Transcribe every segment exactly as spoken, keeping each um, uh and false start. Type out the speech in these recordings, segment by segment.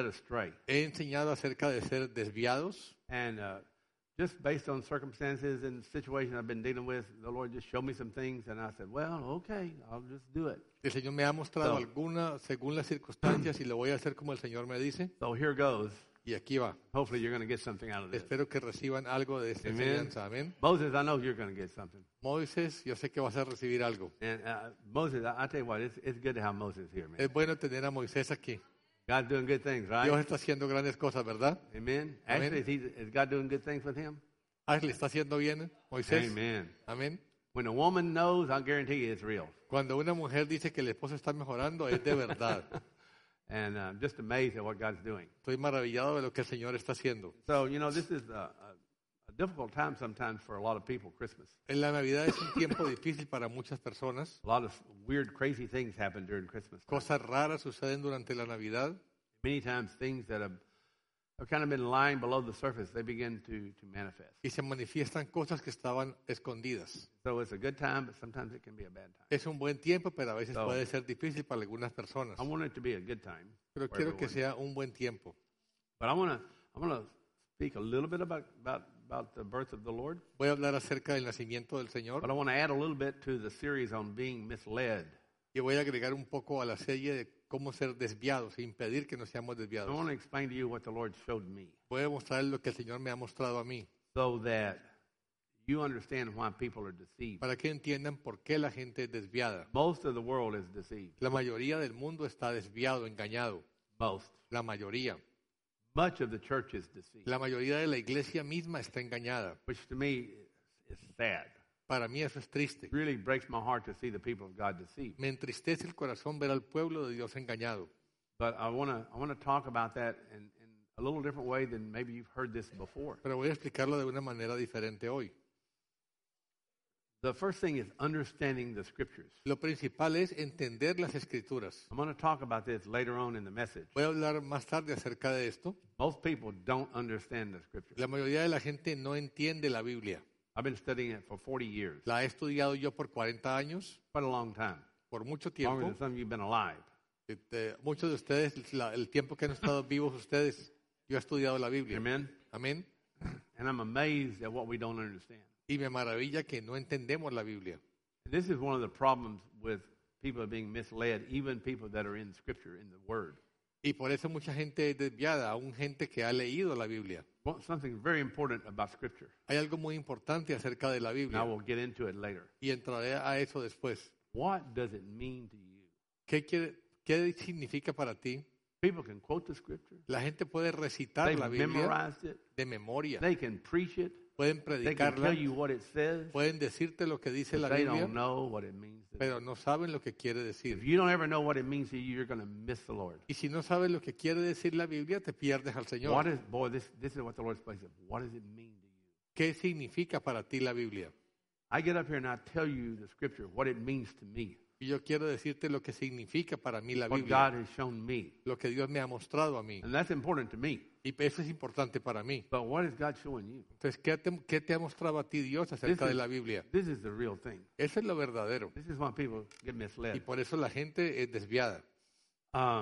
astray. He enseñado acerca de ser desviados. And uh, just based on circumstances and situations I've been dealing with, the Lord just showed me some things, and I said, well, okay, I'll just do it. El Señor me ha mostrado So- alguna según las circunstancias y lo voy a hacer como el Señor me dice. So here goes. Y aquí va. Hopefully you're going to get something out of this. Espero que reciban algo de esta Amen. enseñanza. Amén. Moses, I know you're going to get something. Moisés, yo sé que vas a recibir algo. And uh, Moses, I, I tell you what, it's, it's good to have Moses here, man. Es bueno tener a Moisés aquí. God's doing good things, right? Dios está haciendo grandes cosas, ¿verdad? Amen. Amen. Actually, is, he, is God doing good things with him? Ah, ¿le está haciendo bien Moisés? Amen. Amén. When a woman knows, I guarantee you it's real. Cuando una mujer dice que el esposo está mejorando, es de verdad. And uh, I'm just amazed at what God's doing. Estoy maravillado de lo que el Señor está haciendo. So, you know, this is a, a, a difficult time sometimes for a lot of people, Christmas. En la Navidad es un tiempo difícil para muchas personas. A lot of weird, crazy things happen during Christmas time. Cosas raras suceden durante la Navidad. Many times things that have, have kind of been lying below the surface, they begin to, to manifest. Y se manifiestan cosas que estaban escondidas. So it's a good time, but sometimes it can be a bad time. Es un buen tiempo, pero a veces So- puede ser difícil para algunas personas. I want it to be a good time. Pero for quiero que everyone. sea un buen tiempo. But I want to I want to speak a little bit about, about, about the birth of the Lord. Voy a hablar acerca del nacimiento del Señor But I want to add a little bit to the series on being misled. y voy a agregar un poco a la serie de cómo ser desviados e impedir que nos seamos I desviados. want to explain to you what the Lord showed me Voy a mostrar lo que el Señor me ha mostrado a mí so that you understand why people are deceived. para que entiendan por qué la gente es desviada. Most of the world is deceived. La mayoría del mundo está desviado, engañado. Most. La mayoría. Much of the church is deceived, La mayoría de la iglesia misma está engañada. which to me is sad. Para mí eso es triste. It really breaks my heart to see the people of God deceived. Me entristece el corazón ver al pueblo de Dios engañado. But I want to I want to talk about that in, in a little different way than maybe you've heard this before. Pero voy a explicarlo de una manera diferente hoy. The first thing is understanding the scriptures. Lo principal es entender las escrituras. I'm going to talk about this later on in the message. Voy a hablar más tarde acerca de esto. Most people don't understand the scriptures. La mayoría de la gente no entiende la Biblia. I've been studying it for forty years, La he estudiado yo por cuarenta años, quite a long time, por mucho longer tiempo. than some of you have been alive. Este, muchos de ustedes, la- el tiempo que han estado vivos ustedes, yo he estudiado la Biblia. Amen? Amén. And I'm amazed at what we don't understand. Y me maravilla que no entendemos la Biblia. And this is one of the problems with people being misled, even people that are in Scripture, in the Word. Y por eso mucha gente es desviada, aún gente que ha leído la Biblia. Well, something very important about Scripture, Hay algo muy importante acerca de la and I Biblia. will get into it later. Y entraré a eso después. What does it mean to you? ¿Qué, quiere, qué significa para ti? People can quote the Scripture. La gente puede recitar They've la Biblia memorized it. de memoria. They can preach it. Pueden They can predicarla, tell you what it says. pueden decirte lo que dice But la they Biblia, don't know what it means to them. pero no saben lo que quiere If decir. you don't ever know what it means to you, you're going to miss the Lord. Y si no sabes lo que quiere decir la Biblia, te pierdes al What Señor. is, boy, this, this is what the Lord's place is. What does it mean to you? ¿Qué significa para ti la Biblia? I get up here and I tell you the Scripture, what it means to me, Y yo quiero decirte lo que significa para mí la what Biblia, God has shown me. lo que Dios me ha mostrado a mí. And that's important to me. Y eso es importante para mí. But what is God showing you? Entonces, ¿qué te, qué te ha mostrado a ti Dios acerca de la Biblia? This is the real thing. Eso es lo verdadero. This is why people get Y misled. por eso la gente es desviada. Uh,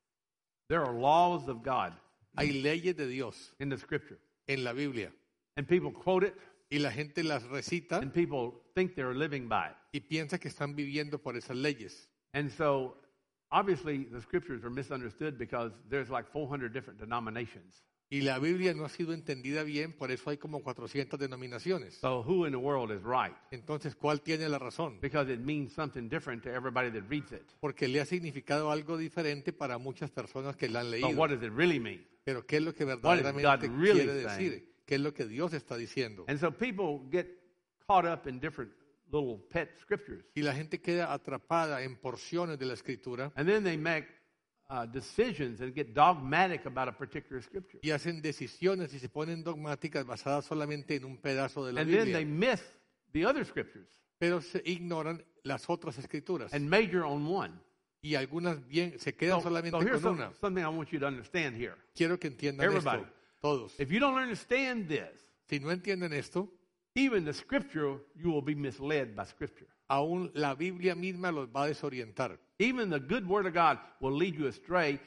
there are laws of God Hay leyes de Dios in the Scripture. en la Biblia. And people quote it, Y la gente las recita and people think they're living by it. y piensa que están viviendo por esas leyes. And so, obviously, the Scriptures are misunderstood because there's like four hundred different denominations. Y la Biblia no ha sido entendida bien, por eso hay como cuatrocientas denominaciones. So who in the world is right? Entonces, ¿cuál tiene la razón? Because it means something different to everybody that reads it. Porque le ha significado algo diferente para muchas personas que la han But leído. what does it really mean? Pero ¿qué es lo que What is verdaderamente God really quiere saying? decir? ¿Qué es lo que Dios está diciendo? And so people get caught up in different little pet scriptures. Y la gente queda atrapada en porciones de la Escritura And then they make uh, decisions and get dogmatic about a particular scripture. y hacen decisiones y se ponen dogmáticas basadas solamente en un pedazo de la And then they Biblia. miss the other scriptures Pero se ignoran las otras Escrituras. and major on one. Y algunas bien se quedan So, solamente so here's con some- una. something I want you to understand here. Quiero que entiendan Everybody. esto, todos. If you don't understand this, Si no entienden esto, even the scripture, you will be misled by scripture. aún la Biblia misma los va a desorientar. Even the good word of God will lead you astray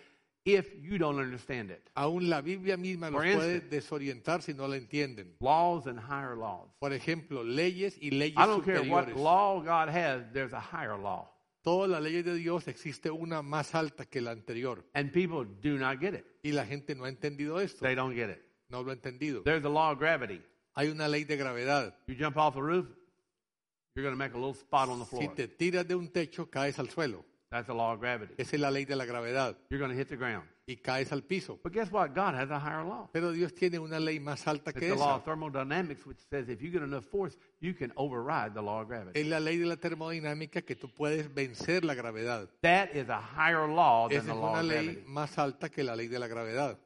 if you don't understand it. Aún la Biblia misma los For puede instance, desorientar si no la entienden. Laws and higher laws. Por ejemplo, leyes y leyes I don't care what superiores. law God has, there's a higher law. Todas las leyes de Dios existe una más alta que la anterior. And people do not get it. Y la gente no ha entendido esto. They don't get it. No lo ha entendido. There's the law of gravity. Hay una ley de gravedad. You jump off the roof, you're going to make a little spot on the Si floor. te tiras de un techo, caes al suelo. That's the law of gravity. Esa es la ley de la gravedad. You're going to hit the ground. Y caes al piso. But guess what? God has a higher law. Pero Dios tiene una ley más alta It's que the law esa. of thermodynamics, which says if you get enough force, you can override the law of gravity. Es la ley de la termodinámica que tú puedes vencer la gravedad. That is a higher law than Esa the es law una of ley gravity. más alta que la ley de la gravedad.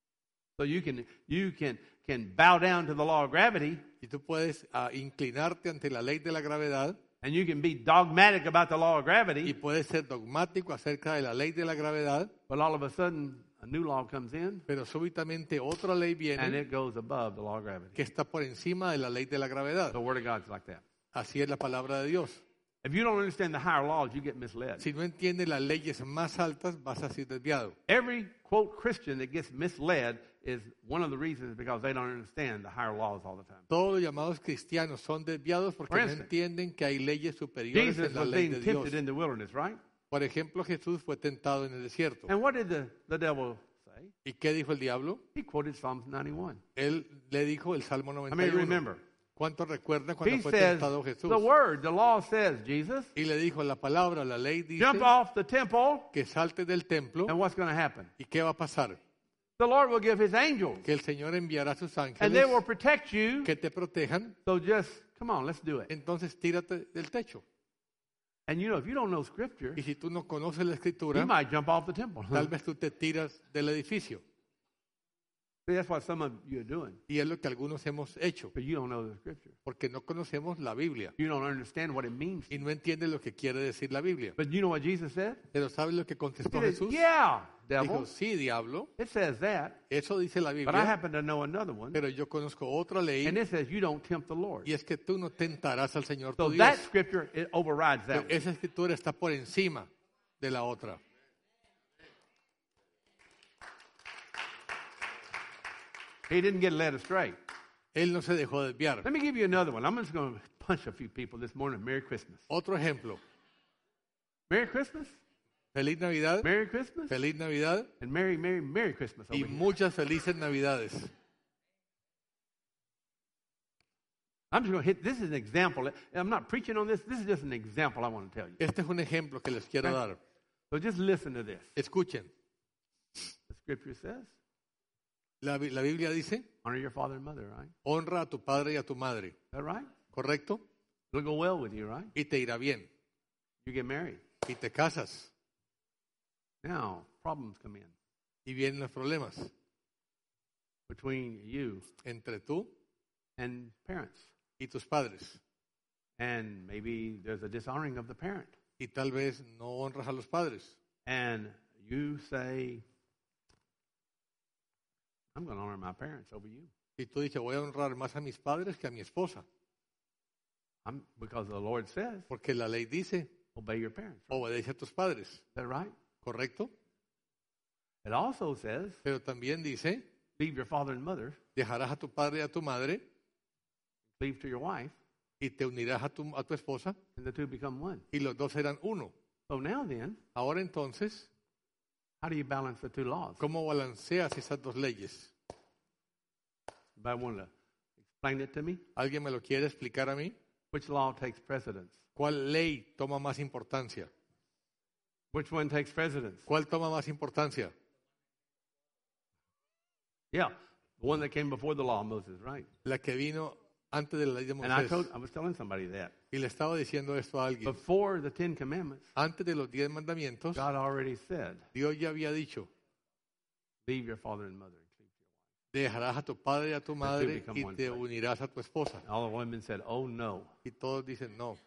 So you can you can can bow down to the law of gravity, Y tú puedes ah, inclinarte ante la ley de la gravedad and you can be dogmatic about the law of y gravity, puedes ser dogmático acerca de la ley de la gravedad, but all of a sudden a new law comes in, pero súbitamente otra ley and viene it goes above the law of gravity. que está por encima de la ley de la gravedad. The Word of God's like that. Así es la palabra de Dios. If you don't understand the higher laws, you get misled. Si no entiendes las leyes más altas, vas a ser desviado. Every, quote, Christian that gets misled is one of the reasons because they don't understand the higher laws all the time. Todos los llamados cristianos son desviados porque For no instance, entienden que hay leyes superiores Jesus en la was ley being de Dios. tempted in the wilderness, right? Por ejemplo, Jesús fue tentado en el desierto. And what did the, the devil say? ¿Y qué dijo el diablo? He quoted Psalms ninety-one. Él le dijo el Salmo I noventa mean, y uno. remember. ¿Cuánto recuerda cuando He fue says, tentado Jesús? the word, the law says, Jesus, Y le dijo la palabra, la ley dice jump off the temple, que salte del templo. and what's going to happen? ¿Y qué va a pasar? The Lord will give his angels, Que el Señor enviará a sus and ángeles they will protect you. que te protejan. So just, come on, let's do it. Entonces tírate del techo. And you know, if you don't know Scripture, Y si tú no conoces la you escritura, might jump off the temple. tal vez tú te tiras del edificio. See, that's what some of you are doing, Y es lo que algunos hemos hecho, but you don't know the Scripture. porque no conocemos la Biblia You don't understand what it means. y no entiendes lo que quiere decir la Biblia. But you know what Jesus said? Pero ¿sabes lo que He contestó said, Jesús? yeah, devil, Dijo, sí, diablo, it says that, eso dice la but I Biblia, happen to know another one, pero yo conozco otra ley and it says you don't tempt the Lord. y es que tú no tentarás al Señor So tu Dios. that Scripture, it overrides that one. Esa escritura está por encima de la otra. He didn't get led astray. Él no se dejó desviar. Let me give you another one. I'm just going to punch a few people this morning. Merry Christmas. Otro ejemplo. Merry Christmas, Feliz Navidad, Merry Christmas, feliz Navidad and Merry, Merry, Merry Christmas y over here. muchas felices Navidades. I'm just going to hit, this is an example. I'm not preaching on this. This is just an example I want to tell you. Este es un ejemplo que les quiero dar. So just listen to this. Escuchen. The Scripture says, La, Bi- la Biblia dice, honor your father and mother, right? honra a tu padre y a tu madre. Is that right? ¿Correcto? It'll go well with you, right? Y te irá bien. You get married. Y te casas. Now, problems come in Y vienen los problemas between you entre tú and parents. y tus padres. And maybe there's a dishonoring of the parent. Y tal vez no honras a los padres. And you say, I'm going to honor my parents over you. Y tú dices, voy a honrar más a mis padres que a mi esposa. I'm, because the Lord says, Porque la ley dice, obey your parents. Right? obedece a tus padres. Is that right? ¿Correcto? It also says, Pero también dice, leave your father and mother, dejarás a tu padre y a tu madre leave to your wife, y te unirás a tu, a tu esposa and the two become one. y los dos serán uno. So now then, Ahora entonces, how do you balance the two laws? ¿cómo balanceas esas dos leyes? Anybody want to explain it to me? ¿Alguien me lo quiere explicar a mí? Which law takes precedence? ¿Cuál ley toma más importancia? Which one takes precedence? ¿Cuál toma más importancia? Yeah, the one that came before the law of Moses, right? La que vino antes de la ley de And I Moisés. told, I was telling somebody that Y le estaba diciendo esto a alguien. before the Ten Commandments, Antes de los diez mandamientos, God already said, Dios ya había dicho, leave your father and mother and cleave to your wife. dejarás a tu padre y a tu madre become y one te flesh. unirás a tu esposa. And all the women said, oh no. Y todos dicen no.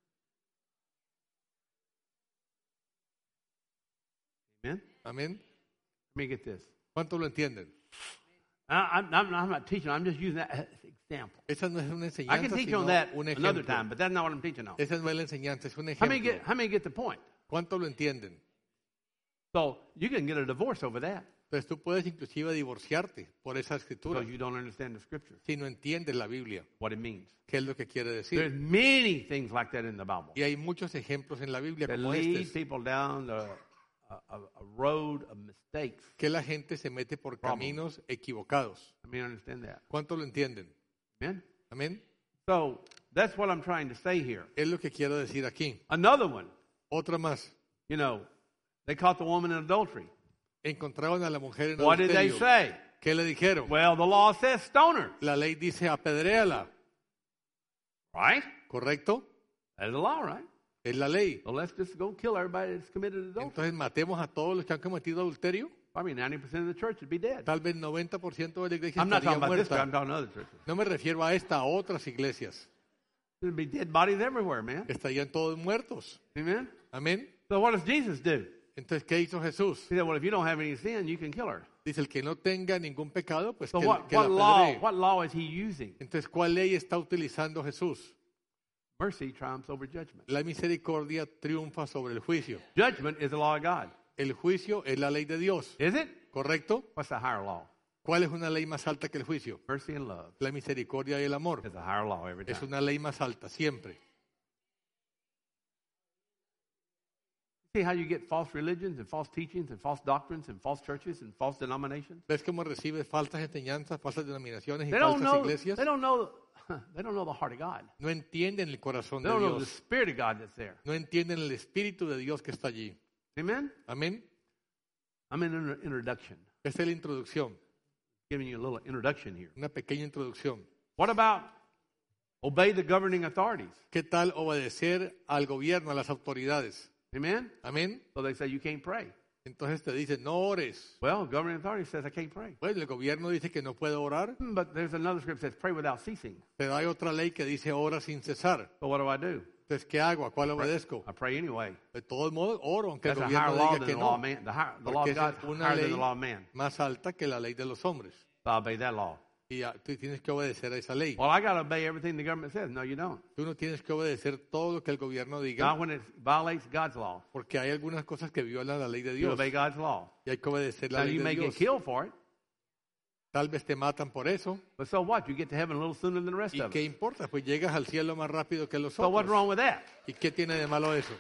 Amen? Amén. Let me get this. ¿Cuántos lo entienden? I, I'm, I'm, I'm not teaching. I'm just using that as an example. Esa no es una I enseñanza, can teach sino on that un another ejemplo. time, but that's not what I'm teaching on. Esa no es la enseñanza, es un How many ejemplo. get, how many get the point? ¿Cuántos lo entienden? So you can get a divorce over that Entonces tú puedes inclusive divorciarte por esa escritura because you don't understand the scripture, si no entiendes la Biblia, what it means. qué es lo que quiere There's decir. many things like that in the Bible Y hay muchos ejemplos en la Biblia that como lead este, people down the, a, a, a road of mistakes. que la gente se mete por caminos equivocados. I mean, understand that. ¿Cuántos lo entienden? Amen? Amén. So that's what I'm trying to say here. Es lo que quiero decir aquí. Another one, Otra más. you know, they caught the woman in adultery. Encontraron a la mujer en What did they adulterio. say? ¿Qué le dijeron? Well, the law says stone her, La ley dice apedréala, right? ¿correcto? That's the law, right? Es la ley. So let's just go kill everybody that's committed adultery. Entonces matemos a todos los que han cometido adulterio. Probably ninety percent of the church would be dead. Tal vez noventa por ciento de la iglesia I'm not estaría talking about this church, muerta. I'm talking other churches. No me refiero a esta, a otras iglesias. There'd be dead bodies everywhere, man. Estarían todos muertos. Amen? Amén. So what does Jesus do? Entonces, ¿qué hizo Jesús? He said, well, if you don't have any sin, you can kill her. Dice, el que no tenga ningún pecado, pues So que, what, que la what law, apedree. what law is he using? Entonces, ¿cuál ley está utilizando Jesús? Mercy triumphs over judgment. La misericordia triunfa sobre el juicio. Judgment is the law of God. El juicio es la ley de Dios, Is it? ¿correcto? What's the higher law? ¿Cuál es una ley más alta que el juicio? Mercy and love La misericordia y el amor. is a higher law every Es time. una ley más alta, siempre. See how you get false religions and false teachings and false doctrines and false churches and false denominations? ¿Ves cómo recibes falsas enseñanzas, falsas denominaciones y They don't falsas know. iglesias? They don't know. They don't know the heart of God. No entienden el corazón They de don't know the Dios. spirit of God that's there. No entienden el espíritu de Dios que está allí. Amen. Amén. I'm in an introduction, Esta es la introducción, giving you a little introduction here. una pequeña introducción. What about obey the governing authorities? ¿Qué tal obedecer al gobierno, a las autoridades? Amen. Amén. So they say you can't pray. Entonces te dicen, no ores. Well, governing authority says I can't pray. Bueno, el gobierno dice que no puedo orar, Hmm, But there's another script that says pray without ceasing. pero hay otra ley que dice ora sin cesar. So what do I do? Entonces, ¿qué hago? ¿A cuál obedezco? I pray anyway. De todos modos, oro, aunque el That's a higher gobierno law diga than que the law no. of man. The, higher, the law Porque of esa God es is una higher than ley the law of man. más alta que la ley de los hombres. So I obey that law. Y ya, tú tienes que obedecer a esa ley. Well, I got to obey everything the government says. No, you don't. Tú no tienes que obedecer todo lo que el gobierno diga, Not when it violates God's law. porque hay algunas cosas que violan la ley de You Dios. obey God's law. Y hay que obedecer la Now ley you de may get Dios. killed for it, Tal vez te matan por eso. but so what? You get to heaven a little sooner than the rest ¿Y of qué us. importa? Pues llegas al cielo más rápido que los So what's otros. wrong with that? ¿Y qué tiene de malo eso?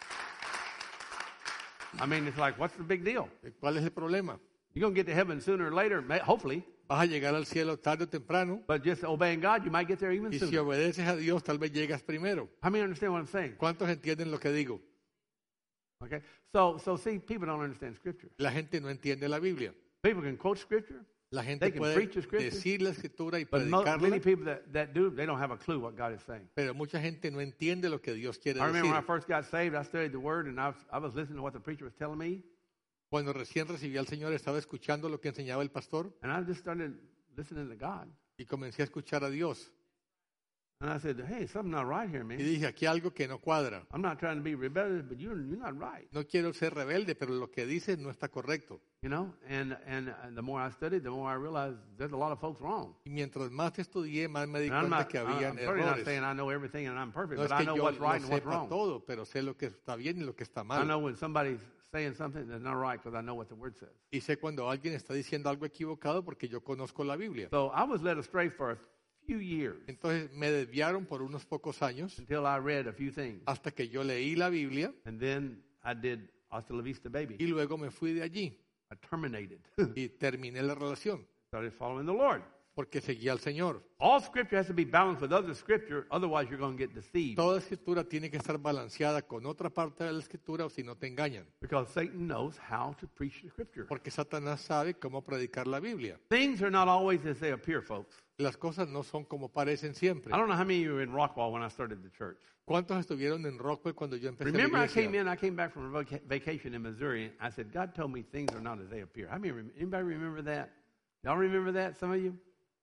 I mean, it's like, what's the big deal? ¿Cuál es el problema? You're going to get to heaven sooner or later, may- hopefully, Vas a llegar al cielo tarde o temprano. but just obeying God, you might get there even Y si sooner. obedeces a Dios, tal vez llegas primero. How many understand what I'm saying? ¿Cuántos entienden lo que digo? Okay. So, so see, people don't understand Scripture. La gente no entiende la Biblia. People can quote Scripture, La gente They can puede preach the scripture, decir la escritura y but mo- many predicarla, people that, that do, they don't have a clue what God is saying. pero mucha gente no entiende lo que Dios quiere I remember when I decir. first got saved, I studied the Word, and I was, I was listening to what the preacher was telling me, Cuando recién recibí al Señor, estaba escuchando lo que enseñaba el pastor and I just started listening to God. y comencé a escuchar a Dios. And I said, hey, something's not right here, Y man. dije, aquí hay algo que no cuadra. I'm not trying to be rebellious, but you're, you're not right. No quiero ser rebelde, pero lo que dices no está correcto. You know, and, and and the more I studied, the more I realized there's a lot of folks wrong. Y mientras más estudié, más me di And I'm cuenta not, que I'm habían certainly not errores. saying I know everything and I'm perfect, No es but I que know yo what's lo right and what's sepa wrong. todo, pero sé lo que está bien y lo que está I mal. know when somebody's saying something that's not right because I know what the Word says. Y sé cuando alguien está diciendo algo equivocado porque yo conozco la Biblia. So I was led astray for a few years Entonces me desviaron por unos pocos años until I read a few things. hasta que yo leí la Biblia And then I did Hasta la Vista Baby. y luego me fui de allí I terminated. y terminé la relación Started following the Lord. porque seguía al Señor. All Scripture has to be balanced with other Scripture, otherwise you're going to get deceived. Toda escritura tiene que estar balanceada con otra parte de la escritura o si no te engañan. Because Satan knows how to preach the Scripture. Porque Satanás sabe cómo predicar la Biblia. Things are not always as they appear, folks. Las cosas no son como parecen siempre. I don't know how many of you were in Rockwall when I started the church. ¿Cuántos estuvieron en Rockwell cuando yo empecé Remember, la I came iglesia? in, I came back from a vaca- vacation in Missouri, and I said, God told me things are not as they appear. How many, rem- anybody remember that? Y'all remember that, some of you?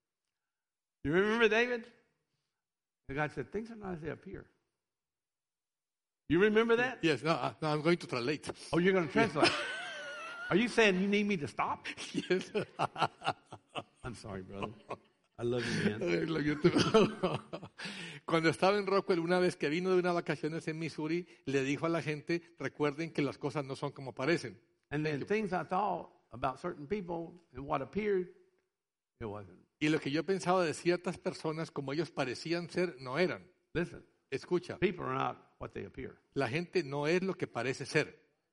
You remember, David? And God said, things are not as they appear. You remember that? Yes, no, uh, no, I'm going to translate. Oh, you're going to translate. Are you saying you need me to stop? Yes. I'm sorry, brother. I love you, man. Lo YouTube. Cuando estaba en Rockwell, una vez que vino de unas vacaciones en Missouri, le dijo a la gente, recuerden que las cosas no son como parecen. And then things I thought about certain people and what appeared, it wasn't. Y lo que yo pensaba de ciertas personas, como ellos parecían ser, no eran. Listen, Escucha, people are not what they appear. la gente no es lo que parece ser.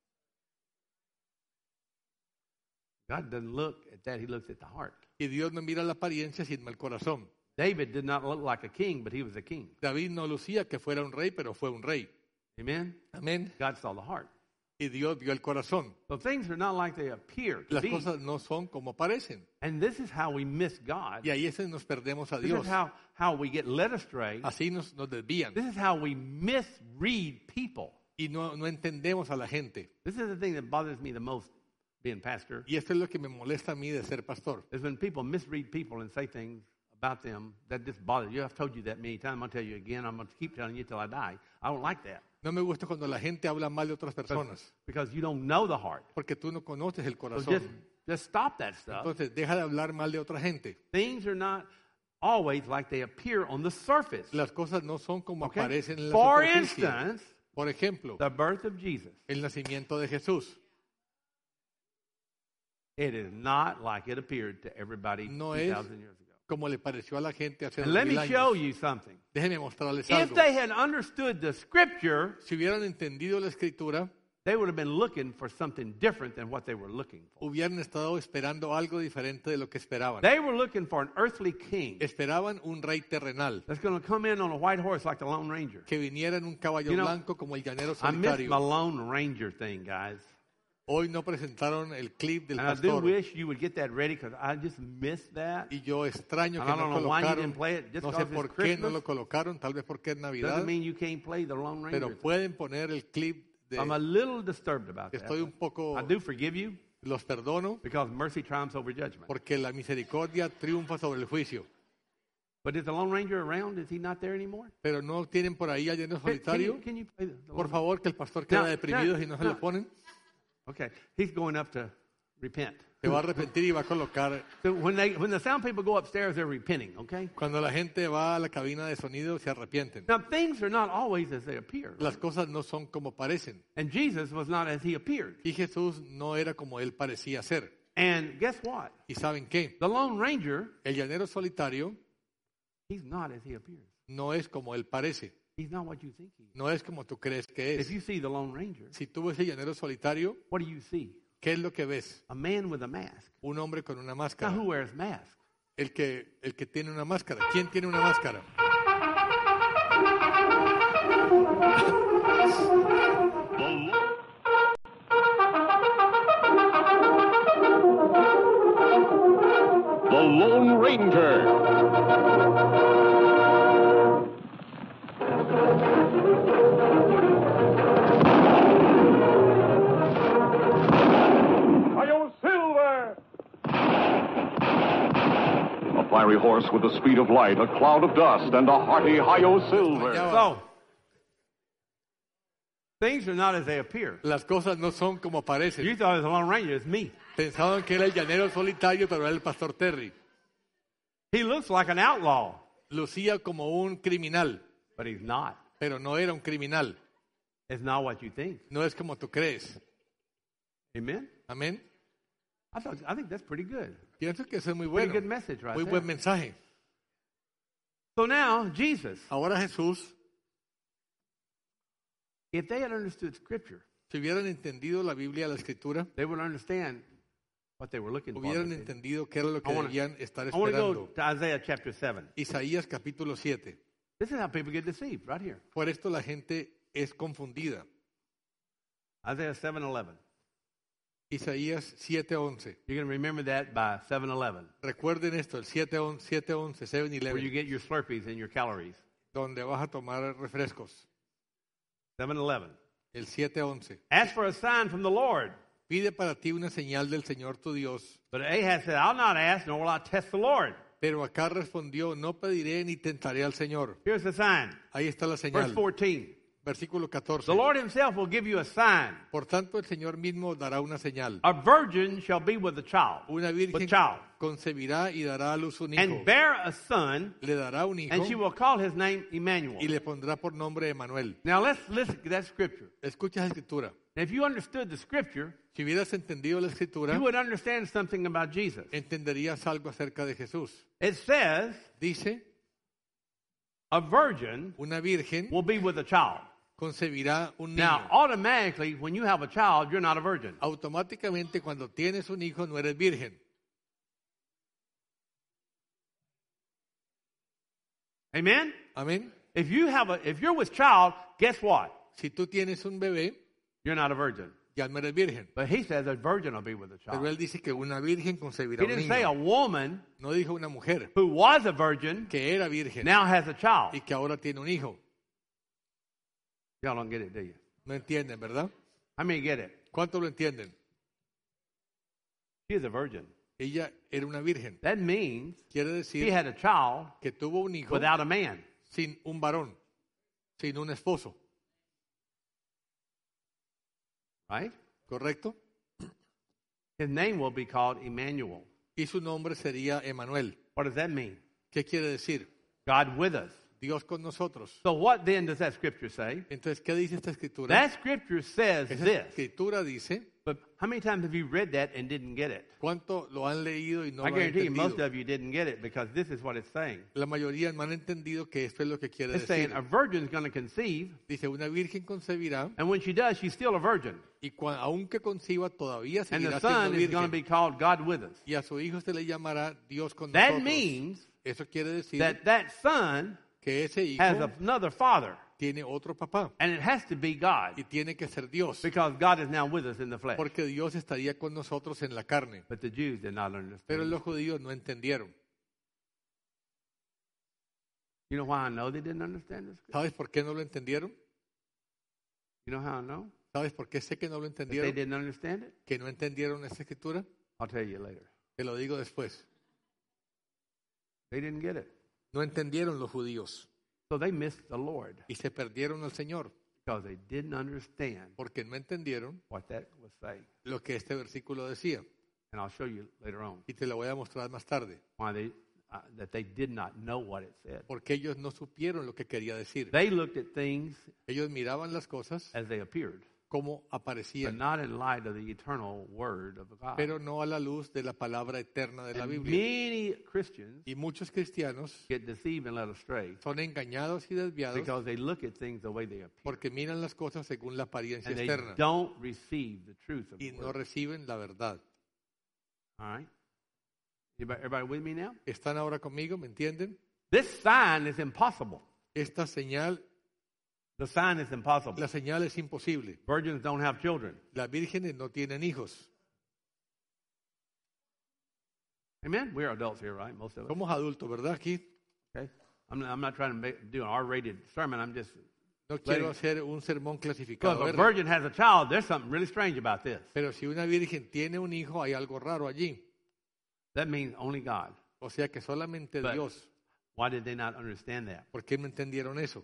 God doesn't look at that. He looks at the heart. Y Dios no mira la apariencia, sino el corazón. David did not look like a king, but he was a king. David no lucía que fuera un rey, pero fue un rey. Amen? Amén. God saw the heart. Y Dios vio el corazón. So things are not like they appear to Las be. cosas no son como parecen. And this is how we miss God. Y ahí es donde nos perdemos a This Dios. is how, how we get led astray. Así nos, nos desvían. This is how we misread people. Y no, no entendemos a la gente. This is the thing that bothers me the most being pastor, Y esto es lo que me molesta a mí de ser pastor. is when people misread people and say things about them that just bother you. I've told you that many times. I'm going to tell you again. I'm going to keep telling you till I die. I don't like that. No me gusta cuando la gente habla mal de otras personas, Because you don't know the heart. porque tú no conoces el So corazón. just, just stop that stuff. Entonces, deja de hablar mal de otra gente. Things are not always like they appear on the surface. Las cosas no son como Okay? aparecen en la For superficie. instance, Por ejemplo, the birth of Jesus. el nacimiento de Jesús. It is not like it appeared to everybody No two es thousand years ago. Como le pareció a la gente hace And dos let mil me años. show you something. Déjenme mostrarles If algo. they had understood the scripture, Si hubieran entendido la escritura, they would have been looking for something different than what they were looking for. hubieran estado esperando algo diferente de lo que esperaban. They were looking for an earthly king Esperaban un rey terrenal that's going to come in on a white horse like the Lone Ranger. que viniera en un caballo You know, blanco como el llanero I miss solitario. my Lone Ranger thing, guys. Hoy no presentaron el clip del And I do pastor wish you would get that ready because I just missed that. y yo extraño And que I don't no know why you colocaron. didn't play it just No sé because por it's qué no Christmas. lo colocaron, tal vez porque es Navidad, Doesn't mean you can't play the Lone Ranger pero thing. pueden poner el clip de I'm a little disturbed about that. estoy un poco I do forgive you los perdono because mercy triumphs over judgment. porque la misericordia triunfa sobre el juicio. But is the Lone Ranger around? Is he not there anymore? Pero no tienen por ahí al llanero Can, can solitario. you, can you play the, the Por Lone- favor, que el pastor queda No, deprimido no, si no se no. lo ponen. Okay, he's going up to repent. Se va a arrepentir y va a colocar. So when they when the sound people go upstairs, they're repenting. Okay. Cuando la gente va a la cabina de sonido, se arrepienten. Now things are not always as they appear, Las cosas no son como parecen. and Jesus was not as he appeared. Y Jesús no era como él parecía ser. And guess what? ¿Y saben qué? The Lone Ranger, El llanero solitario he's not as he appears. no es como él parece. He's not what you think he is. No es como tú crees que If es. you see the Lone Ranger, Si tú ves el llanero solitario, what do you see? ¿qué es lo que ves? A man with a mask. Un hombre con una Now, máscara. who wears masks? El que, el que tiene una máscara. ¿Quién tiene una máscara? The Lone Ranger. Hi-yo, Silver! A fiery horse with the speed of light, a cloud of dust, and a hearty Hi-yo, Silver. So, things are not as they appear. Las cosas no son como parecen. You thought it was the Lone Ranger. It's me. Pensaban que era el llanero solitario, pero era el pastor Terry. He looks like an outlaw, Lucía como un criminal, but he's not. pero no era un criminal. It's not what you think. No es como tú crees. Amen? Amén. I thought I think that's pretty good. Pienso que eso es muy Pretty bueno. good message right Muy there. buen mensaje. So now, Jesus, Ahora Jesús, if they had understood Scripture, si hubieran entendido la Biblia, la Escritura, they would understand what they were looking for. hubieran entendido qué era lo que I wanna- debían estar I want to go esperando. to Isaiah chapter seven. Isaías capítulo siete. This is how people get deceived, right here. Por esto la gente es confundida. Isaiah seven eleven. Isaías siete once. You're going to remember that by seven eleven, Recuerden esto, el siete once, siete once, seven where you eleven, get your Slurpees and your calories. donde vas a tomar refrescos. seven eleven. El siete once. Ask for a sign from the Lord. Pide para ti una señal del Señor tu Dios. But Ahaz said, I'll not ask, nor will I test the Lord. Pero acá respondió, no pediré ni tentaré al Señor. Here's the sign. Ahí está la Verse señal. fourteen. Versículo catorce. The Lord himself will give you a sign. Por tanto, el Señor mismo dará una señal. A virgin shall be with a child, Una with virgen child, concebirá y dará a luz un hijo. and bear a son, Le dará un hijo and she will call his name Emmanuel. y le pondrá por nombre Emanuel. Now let's listen to that scripture. Escucha esa escritura. If you understood the scripture, Si hubieras entendido la escritura, you would understand something about Jesus. entenderías algo acerca de Jesús. It says Dice, a virgin una virgen will be with a child. concebirá un Now, niño. automatically, when you have a child, you're not a virgin. Automáticamente cuando tienes un hijo no eres virgen. Amen? Amén. If you have a, if you're with child, guess what? Si tú tienes un bebé, You're not a virgin. ya no eres virgen. But he says a virgin will be with a Pero child. él dice que una virgen concebirá He un didn't say a niño. woman No dijo una mujer who was a virgin que era virgen now has a child. y que ahora tiene un hijo. Y'all don't get it, do you? No entienden, ¿verdad? How many get it? ¿Cuántos lo entienden? She is a virgin. Ella era una virgen. That means Quiere she decir had a child que tuvo un hijo without a man. sin un varón, sin un esposo. Right? ¿Correcto? His name will be called Emmanuel. Y su nombre sería Emanuel. What does that mean? ¿Qué quiere decir? God with us. Dios con nosotros. So what then does that scripture say? Entonces, ¿qué dice esta escritura? That scripture says Esa this. escritura dice, But how many times have you read that and didn't get it? ¿cuánto lo han leído y no I lo han guarantee you most entendido? of you didn't get it because this is what it's saying. La mayoría no han entendido que esto es lo que quiere It's saying decir. a virgin is going to conceive, Dice, una virgen concebirá and when she does, she's still a virgin. y cua- aunque conciba todavía And the seguirá son siendo is going to be virgen. called God with us. Y a su hijo se le llamará Dios con That nosotros. means Eso quiere decir that that son que ese hijo has another father, tiene otro papá and it has to be God y tiene que ser Dios, because God is now with us in the flesh. porque Dios estaría con nosotros en la carne. But the Jews did not Pero understand. los judíos no entendieron. You know why I know they didn't understand this? ¿Sabes por qué no lo entendieron? You know how I know ¿Sabes por qué sé que no lo that they entendieron? didn't understand it? Que no entendieron esta escritura. I'll tell you later. Te lo digo después. They didn't get it. No entendieron los judíos So they missed the Lord y se perdieron al Señor because they didn't understand porque no entendieron what that was saying. lo que este versículo decía. And I'll show you later on Y te lo voy a mostrar más tarde. why they uh, that they did not know what it said. Porque ellos no supieron lo que quería decir. They looked at things Ellos miraban las cosas as they appeared, como but aparecían, not in light of the eternal word of God. pero no a la luz de la palabra eterna de la And Biblia. many Christians Y muchos cristianos get deceived and led astray son engañados y desviados because they look at things the way they appear. porque miran las cosas según la apariencia And they externa don't receive the truth of y the no word. reciben la verdad. All right? Everybody, everybody with me now? ¿Están ahora conmigo? ¿Me entienden? This sign is impossible. Esta señal, The sign is impossible. la señal es imposible. Virgins don't have children. Las vírgenes no tienen hijos. Amen? We're adults here, right? Most of us. Somos adultos, ¿verdad? Aquí Okay? I'm not, I'm not trying to make, do an R-rated sermon. I'm just... no quiero Letting- hacer un sermón So clasificado, if a ¿verdad? virgin has a child, there's something really strange about this. Pero si una virgen tiene un hijo, hay algo raro allí. That means only God. O sea que solamente But- Dios. Why did they not understand that? ¿Por qué no entendieron eso?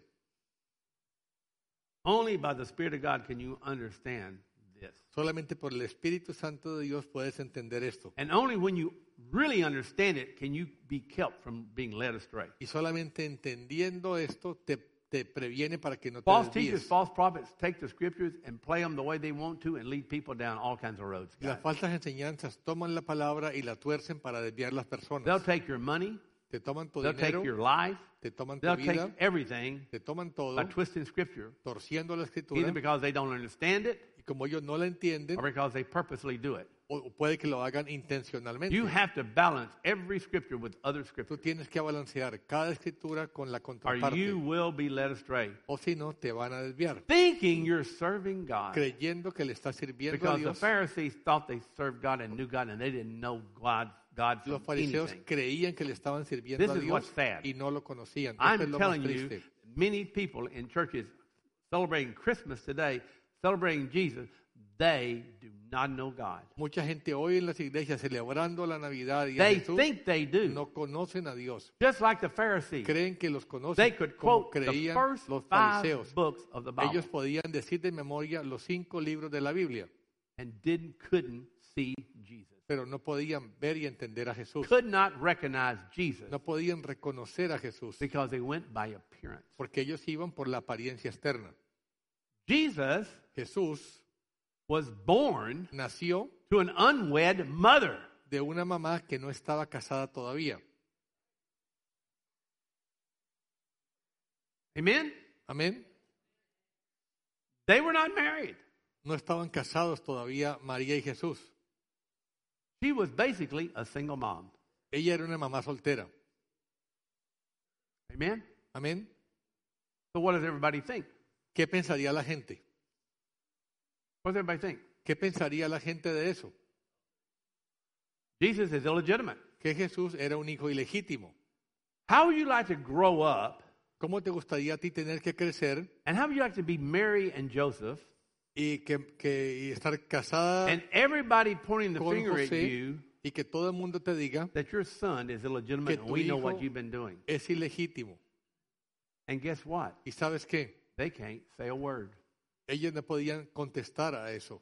Only by the Spirit of God can you understand this. Solamente por el Espíritu Santo de Dios puedes entender esto. And only when you really understand it can you be kept from being led astray. Y solamente entendiendo esto te, te previene para que no te False teachers, desvíes. false prophets take the scriptures and play them the way they want to and lead people down all kinds of roads. Las falsas enseñanzas toman la palabra y la tuercen para desviar las They'll personas. take your money, Te toman tu they'll take dinero, your life, te toman tu they'll take vida, everything te toman todo, by twisting scripture, torciendo la either escritura, because they don't understand it y como ellos no la entienden, or because they purposely do it. o puede que lo hagan intencionalmente. You have to balance every scripture with other Tú scriptures, tienes que balancear cada escritura con la or contraparte, you will be led astray, o si no, te van a desviar, thinking you're serving God. creyendo que le estás sirviendo a Because the Dios. Pharisees thought they served God and knew God, and they didn't know God, God Los from fariseos anything. creían que le estaban sirviendo This a is Dios what's sad. y no lo conocían. Esto es I'm lo más telling you, triste. many people in churches celebrating Christmas today, celebrating Jesus, they do not know God. Mucha gente hoy en las iglesias celebrando la Navidad y a They Jesús think they do. no conocen a Dios. Just like the Pharisees. Creen que los conocen They could como quote the creían first los five fariseos. books of the Bible Ellos podían decir de memoria los cinco libros de la Biblia, and didn't, couldn't see Jesus. pero no podían ver y entender a Jesús. Could not recognize Jesus No podían reconocer a Jesús because they went by appearance. porque ellos iban por la apariencia externa. Jesus Jesús was born nació to an unwed mother. de una mamá que no estaba casada todavía. Amen? Amén. They were not married. No estaban casados todavía María y Jesús. She was basically a single mom. Ella era una mamá soltera. Amen? Amén. So what does everybody think? ¿Qué pensaría la gente? What does everybody think? ¿Qué pensaría la gente de eso? Jesus is illegitimate. Que Jesús era un hijo ilegítimo. How would you like to grow up, ¿Cómo te gustaría a ti tener que crecer and how would you like to be Mary and Joseph, y que, que y estar casada and everybody pointing the con finger at José you y que todo el mundo te diga that your son is illegitimate que and tu we know hijo what you've been doing? es ilegítimo? And guess what? ¿Y sabes qué? They can't say a word. Ellos no podían contestar a eso.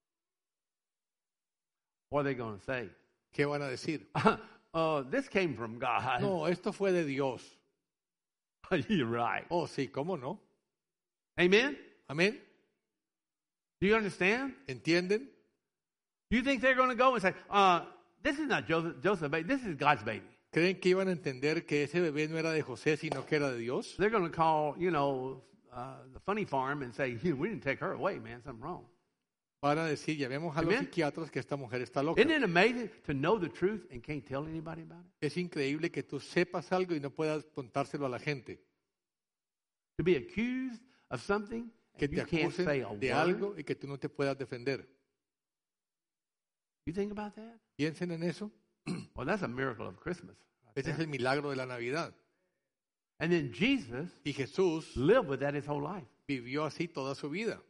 What are they going to say? ¿Qué van a decir? uh, this came from God. No, esto fue de Dios. You're right. Oh, sí, ¿cómo no? Amen? Amén. Do you understand? ¿Entienden? Do you think they're going to go and say, uh, this is not Joseph, Joseph's baby, this is God's baby? ¿Creen que iban a entender que ese bebé no era de José, sino que era de Dios? They're going to call, you know, uh, the funny farm and say, we didn't take her away, man, something wrong. Van a decir, llamemos a los Amen. psiquiatras que esta mujer está loca. Isn't it amazing to know the truth and can't tell anybody about it? Es increíble que tú sepas algo y no puedas contárselo a la gente. To be accused of something Que and te you can't say a acusen de word? algo y que tú no te puedas defender. You think about that? Piensen en eso. Well, that's a miracle of Christmas. right Ese es there. el milagro de la Navidad. And then Jesus Y Jesús lived with that his whole life, vivió así toda su vida,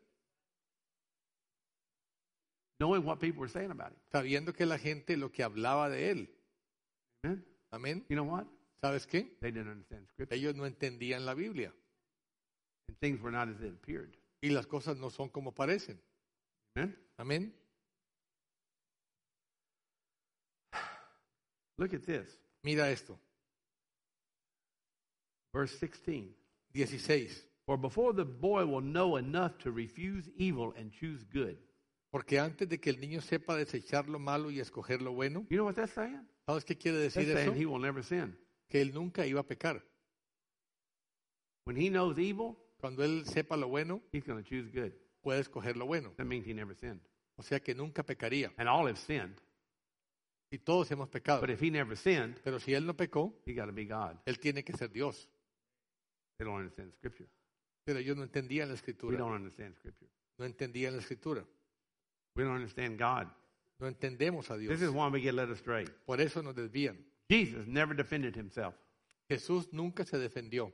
knowing what people were saying about him. sabiendo que la gente lo que hablaba de él. Amen? Amén. You know what? ¿Sabes qué? They didn't understand Scripture. Ellos no entendían la Biblia And things were not as it appeared. y las cosas no son como parecen. Amen? Amén. Look at this. Mira esto. Verse sixteen. dieciséis. For before the boy will know enough to refuse evil and choose good. Porque antes de que el niño sepa desechar lo malo y escoger lo bueno, You know what that's saying? ¿sabes qué quiere That's decir eso? saying he will never sin. Que él nunca iba a pecar. When he knows evil, Cuando él sepa lo bueno, he's going to choose good. puede escoger lo bueno. That means he never sinned. O sea que nunca pecaría. And all have sinned. Y todos hemos pecado. But if he never sinned, Pero si él no pecó, he got to be God. él tiene que ser Dios. They don't understand Scripture. Pero ellos no entendían la We escritura. don't understand Scripture. No entendían la escritura. We don't understand God. No entendemos a Dios. This is why we get led astray. Por eso nos desvían. Jesus never defended himself. Jesús nunca se defendió.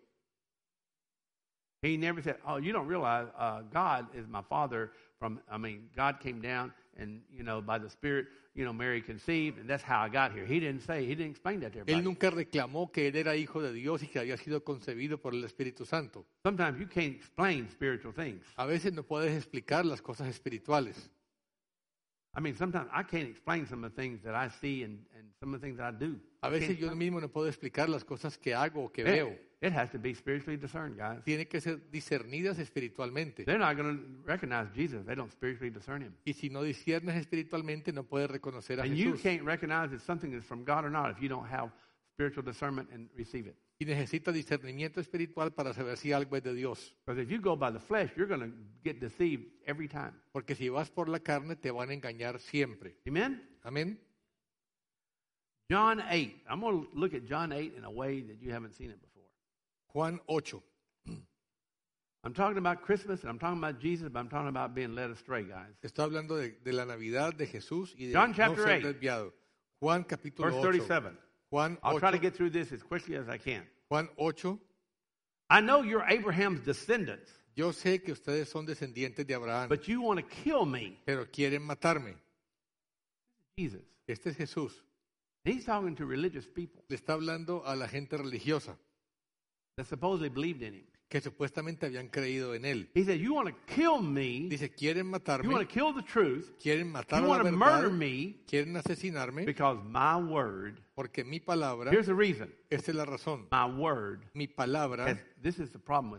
He never said, "Oh, you don't realize uh, God is my Father." From I mean, God came down, and you know, by the Spirit, you know, Mary conceived, and that's how I got here. He didn't say, he didn't explain that to Él everybody. nunca reclamó que él era hijo de Dios y que había sido concebido por el Espíritu Santo. Sometimes you can't explain spiritual things. A veces no puedes explicar las cosas espirituales. I mean, sometimes I can't explain some of the things that I see and, and some of the things that I do. A I veces can't yo explain. mismo no puedo explicar las cosas que hago o que It, veo. it has to be spiritually discerned, guys. Tienen que ser discernidas espiritualmente. They're not going to recognize Jesus if they don't spiritually discern him. Y si no disciernes espiritualmente, no puedes reconocer a And you Jesús. can't recognize if something is from God or not if you don't have spiritual discernment and receive it. Y necesitas discernimiento espiritual para saber si algo es de Dios. Because if you go by the flesh, you're going to get deceived every time. Porque si vas por la carne, te van a engañar siempre. Amen? Amén. John eight. I'm going to look at John eight in a way that you haven't seen it before. Juan ocho. I'm talking about Christmas and I'm talking about Jesus, but I'm talking about being led astray, guys. Está hablando de, de la Navidad de Jesús y de John no chapter ser eight. desviado. Juan capítulo Verse ocho. thirty-seven. Juan I'll try to ocho. get through this as quickly as I can. Juan ocho. I know you're Abraham's descendants, Yo sé que ustedes son descendientes de Abraham, but you want to kill me, pero quieren matarme. Jesus. Este es Jesús. He's talking to religious people Le está hablando a la gente religiosa that supposedly believed in him. que supuestamente habían creído en él. He said, you want to kill me, Dice, quieren you want matarme, to kill the truth, quieren matar you la want to murder verdad, me quieren asesinarme, because my word, porque mi palabra, here's the reason, esta es la razón, my word, mi palabra, has, this is the problem with,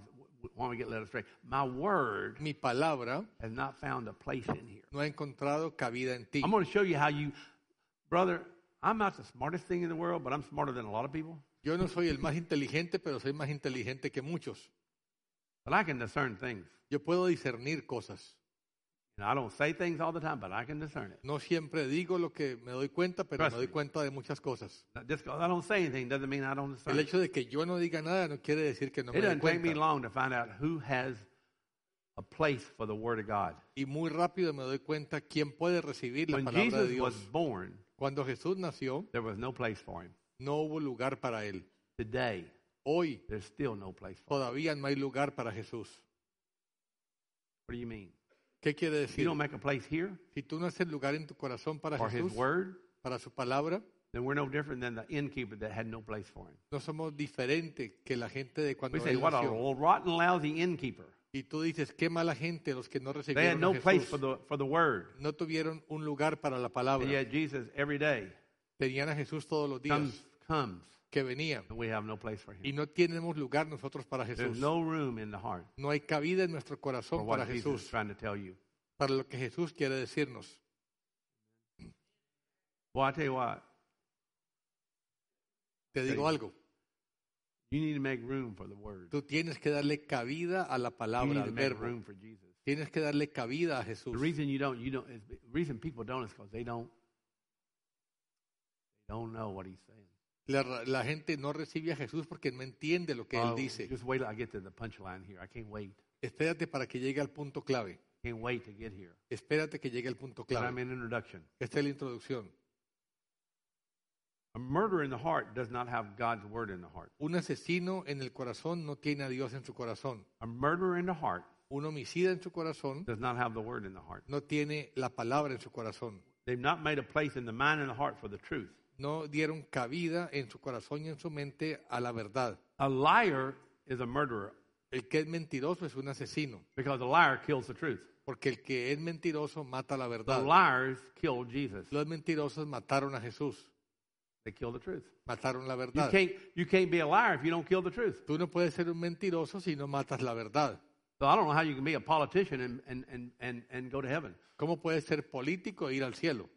want to get led astray. My word Mi palabra has not found a place in here. no ha encontrado cabida en ti. I'm going to show you how you, brother, I'm not the smartest thing in the world, but I'm smarter than a lot of people. Yo no soy el más inteligente, pero soy más inteligente que muchos. But I can discern things. Yo puedo discernir cosas. And I don't say things all the time, but I can discern it. No siempre digo lo que me doy cuenta, pero Trust me doy me. cuenta de muchas cosas. Just because I don't say anything doesn't mean I don't discern El it. hecho de que yo no diga nada no quiere decir que no me It doy doesn't take me cuenta. long to find out who has a place for the Word of God. Y muy rápido me doy cuenta quién puede recibir la When palabra de Jesus was Dios. born, Cuando Jesús nació, there was no place for him. no hubo lugar para él. Today, Hoy there's still no place for him. todavía no hay lugar para Jesús. What do you mean? ¿Qué quiere If you decir? don't make a place here Si tú no haces lugar en tu corazón para for His Jesús, Word, para su palabra, then we're no different than the innkeeper that had no place for him. no somos diferentes que la gente de cuando We say, él what a nació. rotten, lousy innkeeper. Y tú dices, qué mala gente los que no They had recibieron no a place for Jesús. the, for the Word. No tuvieron un lugar para la And palabra. yet Jesus, every day, Tenían a Jesús todos los comes, días comes, que venían. and we have no place for Y Him. no tenemos lugar nosotros para There's Jesús. no room in the heart No hay cabida en nuestro for corazón what para Jesus is Jesús, trying to tell you. para lo que Jesús quiere decirnos. Well, I tell you what, Te digo Sí. algo, you need to make room for the Word. tú tienes que darle cabida a la You palabra, need al to make verbo. room for Jesus. Tienes que darle cabida a Jesús. The reason you don't, you don't, is, the reason people don't is because they don't, they don't know what He's saying. La, la gente no recibe a Jesús porque no entiende lo que Él Oh, dice. just wait till I get to the punchline here. I can't wait. Espérate para que llegue al punto clave. Can't wait to get here. Espérate que llegue al punto But I'm clave. in introduction. Esta es la introducción. A murder in the heart does not have God's word in the heart. Un asesino en el corazón no tiene a Dios en su corazón. A murderer in the heart Un homicida en su corazón does not have the word in the heart. no tiene la palabra en su corazón. They've not made a place in the mind and the heart for the truth. No dieron cabida en su corazón y en su mente a la verdad. A liar is a murderer El que es mentiroso es un asesino, because a liar kills the truth. porque el que es mentiroso mata la The verdad. liars killed Jesus. Los mentirosos mataron a Jesús, They killed the truth. mataron la You verdad. can't, you can't be a liar if you don't kill the truth. Tú no puedes ser un mentiroso si no matas la verdad. So I don't know how you can be a politician and, and, and, and, and go to heaven. ¿Cómo puedes ser político e ir al cielo?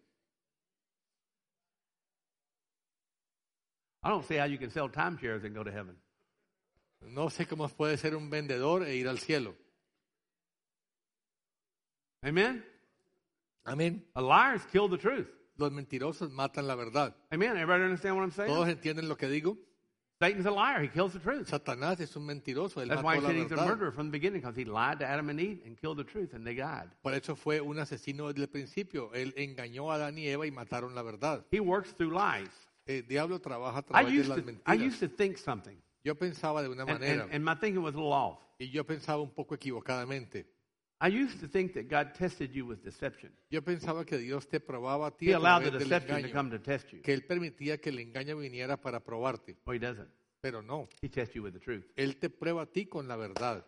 I don't see how you can sell timeshares and go to heaven. No sé cómo puedes ser un vendedor e ir al cielo. Amen? Amén. A liars kill the truth. Los mentirosos matan la verdad. Amen? Everybody understand what I'm saying? ¿Todos entienden lo que digo? Satan's a liar. He kills the truth. Satanás es un mentiroso, él That's why he mató la said he's a verdad. murderer from the beginning, because he lied to Adam and Eve and killed the truth, and they died. Por eso fue un asesino desde el principio. Él engañó a Adán y Eva y mataron la verdad. He works through lies. El diablo trabaja a I través de used, las to, I used mentiras. to think something, Yo pensaba de una and, manera and, and my thinking was a little off. y yo pensaba un poco equivocadamente. I used to think that God tested you with deception. Yo pensaba que Dios te probaba a ti He a allowed the través del deception to come engaño, to test you. que Él permitía que el engaño viniera para probarte, Oh, he doesn't. pero no. He tests you with the truth. Él te prueba a ti con la verdad.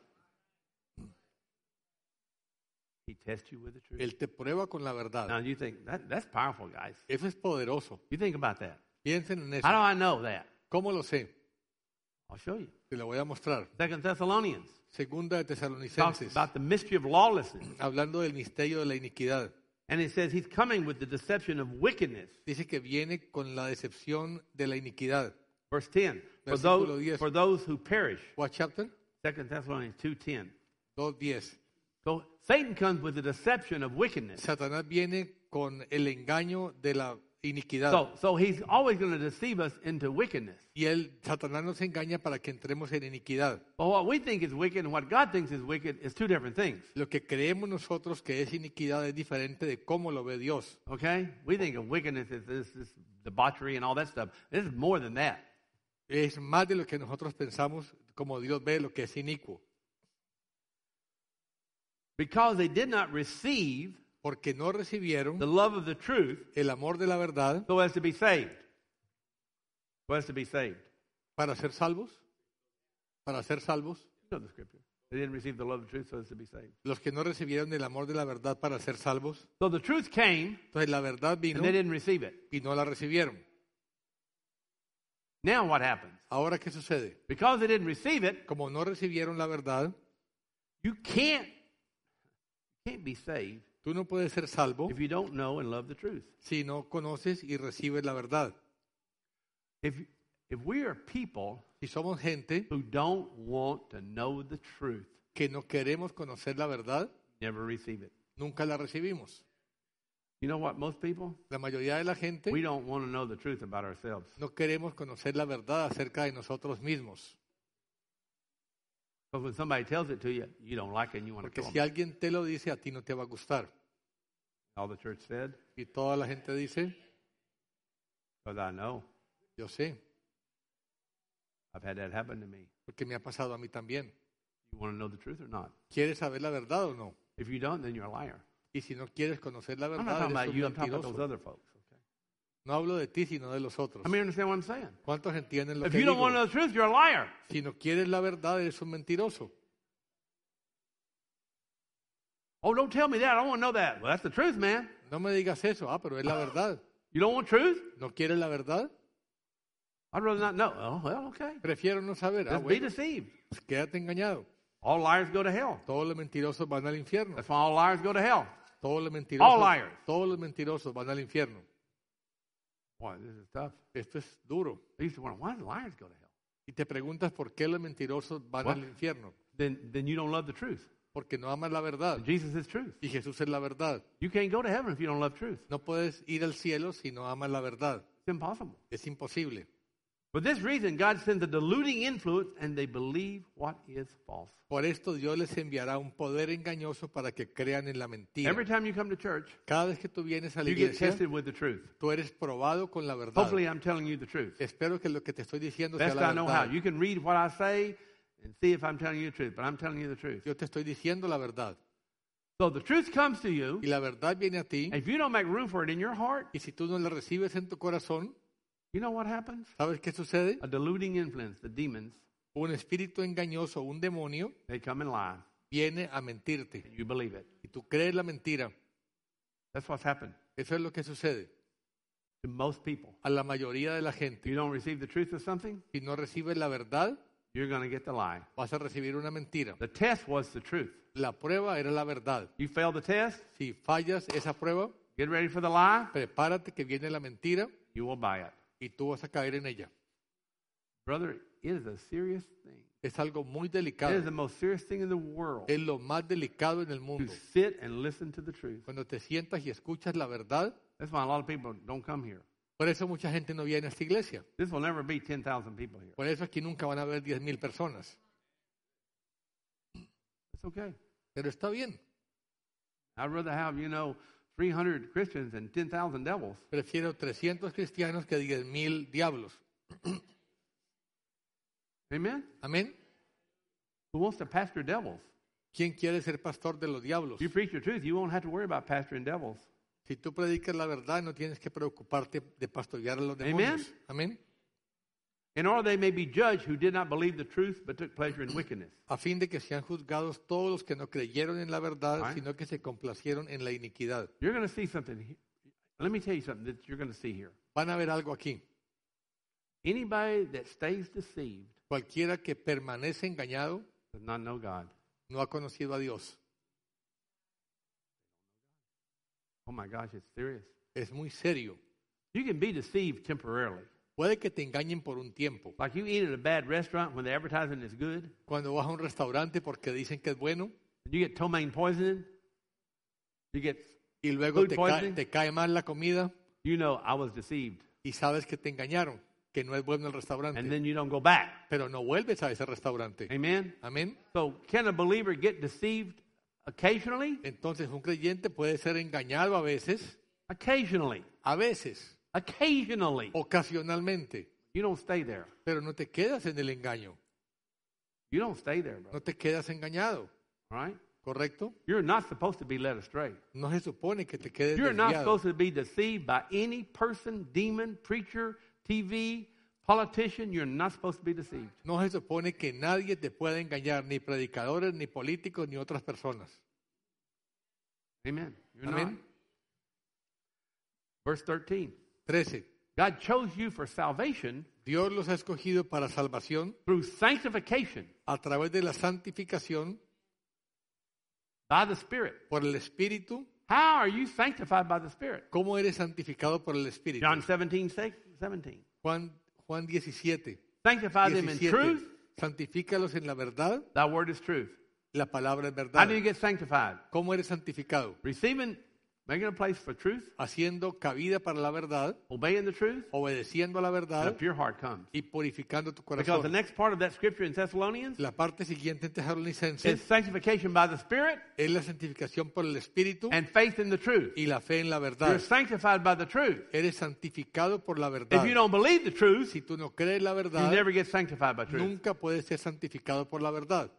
He tests you with the truth. Él te prueba con la Now verdad. you think, that, that's powerful, guys. Eso es poderoso. You think about that. Piensen en eso. How do I know that? ¿Cómo lo sé? I'll show you. Te lo voy a mostrar. Second Thessalonians Segunda de talks Tesalonicenses, about the mystery of lawlessness. hablando del misterio de la iniquidad. And it says he's coming with the deception of wickedness. Dice que viene con la decepción de la iniquidad. Verse ten. For Versículo those, diez. for those who perish. What chapter? Second Thessalonians two ten. dos diez. So Satan comes with the deception of wickedness. Satanás viene con el engaño de la iniquidad. So, so he's always going to deceive us into wickedness. Y él, Satanás nos engaña para que entremos en iniquidad. But what we think is wicked and what God thinks is wicked is two different things. Lo que creemos nosotros que es iniquidad es diferente de cómo lo ve Dios. Okay? We think of wickedness as this, this debauchery and all that stuff. This is more than that. Es más de lo que nosotros pensamos como Dios ve lo que es inicuo. Because they did not receive Porque no recibieron the love of the truth el amor de la verdad so as to be saved. So as to be saved. para ser salvos. Para ser salvos. You know the scripture. They didn't receive the love of the truth so as to be saved. Los que no recibieron el amor de la verdad para ser salvos. So the truth came Entonces la verdad vino and they didn't receive it. y no la recibieron. Now what happens? Ahora, ¿qué sucede? Because they didn't receive it, Como no recibieron la verdad, You can't, can't be saved Tú no puedes ser salvo if you don't know and love the truth. si no conoces y recibes la verdad. If, if we are people Si somos gente who don't want to know the truth, que no queremos conocer la verdad, never receive it. nunca la recibimos. You know what, most people? La mayoría de la gente We don't want to know the truth about ourselves. no queremos conocer la verdad acerca de nosotros mismos. But when somebody tells it to you, you don't like it and you want to Porque kill si them. alguien te lo dice, a ti no te va a gustar. All the church said, Y toda la gente dice, because I know yo sé, I've had that happen to me. porque me ha pasado a mí también. You want to know the truth or not? ¿Quieres saber la verdad o no? If you don't, then you're a liar. Y si no quieres conocer la I'm not verdad, talking eres about un you, I'm talking about those mentiroso. other folks. Okay? No hablo de ti, sino de los otros. I mean, understand what I'm saying? ¿Cuántos entienden lo If que you don't digo? want to know the truth, you're a liar. Si no quieres la verdad, eres un mentiroso. Oh, don't tell me that. I don't want to know that. Well, that's the truth, man. No me digas eso. Ah, pero es la verdad. You don't want truth? ¿No quieres la verdad? I'd rather not know. Oh, well, okay. Prefiero no saber. Ah, Just be bueno, deceived. pues quédate engañado. All liars go to hell. Todos los mentirosos van al infierno. That's why all liars go to hell. Todos los All mentirosos, liars. todos los mentirosos van al infierno. Boy, this is tough. Esto es duro. I used to wonder, why do liars go to hell? Y te preguntas por qué los mentirosos van What? al infierno. Then, then you don't love the truth. Porque no amas la verdad. And Jesus is truth. Y Jesús es la verdad. You can't go to heaven if you don't love truth. No puedes ir al cielo si no amas la verdad. It's impossible. Es imposible. For this reason, God sends a deluding influence and they believe what is false. Por esto Dios les enviará un poder engañoso para que crean en la mentira. Every time you come to church, Cada vez que tú vienes a la you get iglesia, tested with the truth. tú eres probado con la verdad. Hopefully, I'm telling you the truth. Espero que lo que te estoy diciendo sea Best la I know how. verdad. You can read what I say and see if I'm telling you the truth, but I'm telling you the truth. Yo te estoy diciendo la verdad. So the truth comes to you. Y la verdad viene a ti. If you don't make room for it in your heart, Y si tú no la recibes en tu corazón, you know what happens? ¿sabes qué sucede? A deluding influence, the demons, Un espíritu engañoso, un demonio, they come and lie. viene a mentirte. And you believe it. Y tú crees la mentira. That's what's happened Eso es lo que sucede to most people. a la mayoría de la If gente. you don't receive the truth of something, Si no recibes la verdad, you're going to get the lie. vas a recibir una mentira. The test was the truth. La prueba era la verdad. You failed the test, Si fallas esa prueba, get ready for the lie, prepárate que viene la mentira you will buy it. y tú vas a caer en ella. Brother, it is a serious thing. Es algo muy It is delicado. the most serious thing in the world Es lo más delicado en el to mundo. sit and listen to the truth. Cuando te sientas y escuchas la verdad, That's why a lot of people don't come here. por eso mucha gente no viene a esta iglesia. This will never be ten thousand people here. Por eso aquí nunca van a haber diez mil personas. It's okay. Pero está bien. I'd rather have, you know, three hundred Christians and ten thousand devils. Prefiero trescientos cristianos que diez mil diablos. Amen? Amén. Who wants to pastor devils? ¿Quién quiere ser pastor de los diablos? If you preach the truth, you won't have to worry about pastoring devils. Si tú predicas la verdad, no tienes que preocuparte de pastorear a los demonios. Amén. In order they may be judged who did not believe the truth but took pleasure in wickedness. A fin de que sean juzgados todos los que no creyeron en la verdad, Right. sino que se complacieron en la iniquidad. You're going to see something. he- Let me tell you something that you're going to see here. Van a ver algo aquí. Anybody that stays deceived Cualquiera que permanece engañado does not know God. no ha conocido a Dios. Oh my gosh, it's serious. Es muy serio. You can be deceived temporarily. Puede que te engañen por un tiempo. Like you eat at a bad restaurant when the advertising is good, Cuando vas a un restaurante porque dicen que es bueno and you get ptomaine poisoning, you get, y luego Food te cae, poisoning. te cae mal la comida you know, I was deceived. y sabes que te engañaron, que no es bueno el restaurante, And then you don't go back. pero no vuelves a ese restaurante. Amen? Amén. So can a believer get deceived occasionally? Entonces un creyente puede ser engañado a veces, Occasionally. a veces, Occasionally. ocasionalmente, You don't stay there. pero no te quedas en el engaño, You don't stay there, bro. no te quedas engañado, All right? ¿correcto? You're not supposed to be led astray. No se supone que te quedes You're not desviado. supposed to be deceived by any person, demon, preacher, T V, politician. You're not supposed to be deceived. No se supone que nadie te pueda engañar, ni predicadores, ni políticos, ni otras personas. Amen. You're Amén. not. Verse thirteen. trece. God chose you for salvation Dios los ha escogido para salvación through sanctification a través de la santificación By the Spirit. por el Espíritu. How are you sanctified by the Spirit? ¿Cómo eres santificado por el Espíritu? John seventeen, seventeen. Juan, Juan diecisiete. Sanctify them in diecisiete. truth. Santifícalos en la verdad. Thy word is truth. La palabra es How verdad. do you get sanctified? ¿Cómo eres santificado? Receiving, making a place for truth, Haciendo cabida para la verdad, obeying the truth, obedeciendo a la and a verdad pure heart comes. y purificando tu Because the corazón. next part of that scripture in Thessalonians La parte siguiente en is Tesalonicenses sanctification by the Spirit es la santificación por el Espíritu and faith in the truth. y la fe en la You're verdad. sanctified by the truth. Eres santificado por la If verdad. you don't believe the truth, Si tú no crees la you verdad, never get sanctified by truth. nunca puedes ser santificado por la verdad.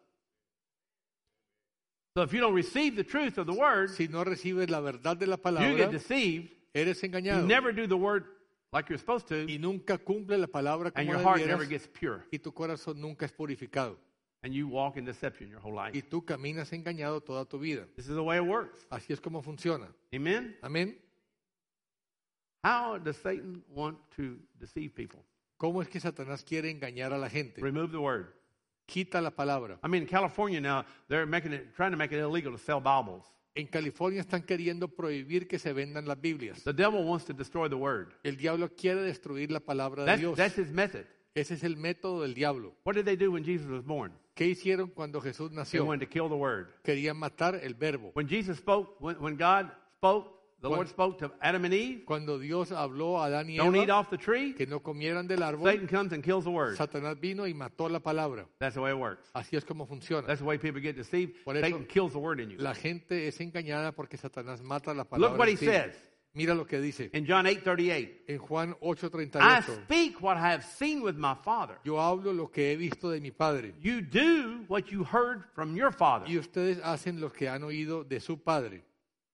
So if you don't receive the truth of the word, Si no recibes la verdad de la you get palabra, deceived. eres You engañado never do the word like you're supposed to, y nunca cumple la palabra and como your heart never debieras gets pure, y tu corazón nunca es purificado and you walk in deception your whole life. y tú caminas engañado toda tu vida. This is the way it works. Así es como funciona. Amen? Amén. How does Satan want to deceive people? ¿Cómo es que Satanás quiere engañar a la gente? Remove the word. Quita la palabra. I mean, in California now, they're making it, trying to make it illegal to sell Bibles. En California están queriendo prohibir que se vendan las Biblias. The devil wants to destroy the word. El diablo quiere destruir la palabra de That's, Dios. that's his method. Ese es el método del diablo. What did they do when Jesus was born? ¿Qué hicieron cuando Jesús They nació? wanted to kill the word. Querían matar el verbo. When Jesus spoke, when, when God spoke, the When- Lord spoke to Adam and Eve, Cuando Dios habló a Adán y don't eat Eva off the tree, que no comieran del árbol, Satan comes and kills the word. Satanás vino y mató la palabra. That's the way it works. Así es como funciona. That's the way people get deceived. Por eso- Satan kills the word in you. La gente es engañada porque Satanás mata la Look palabra. what he en ti. says Mira lo que dice in John eight thirty-eight. en Juan ocho treinta y I ocho. speak what I have seen with my Father. Yo hablo lo que he visto de mi padre You do what you heard from your Father. y ustedes hacen lo que han oído de su padre.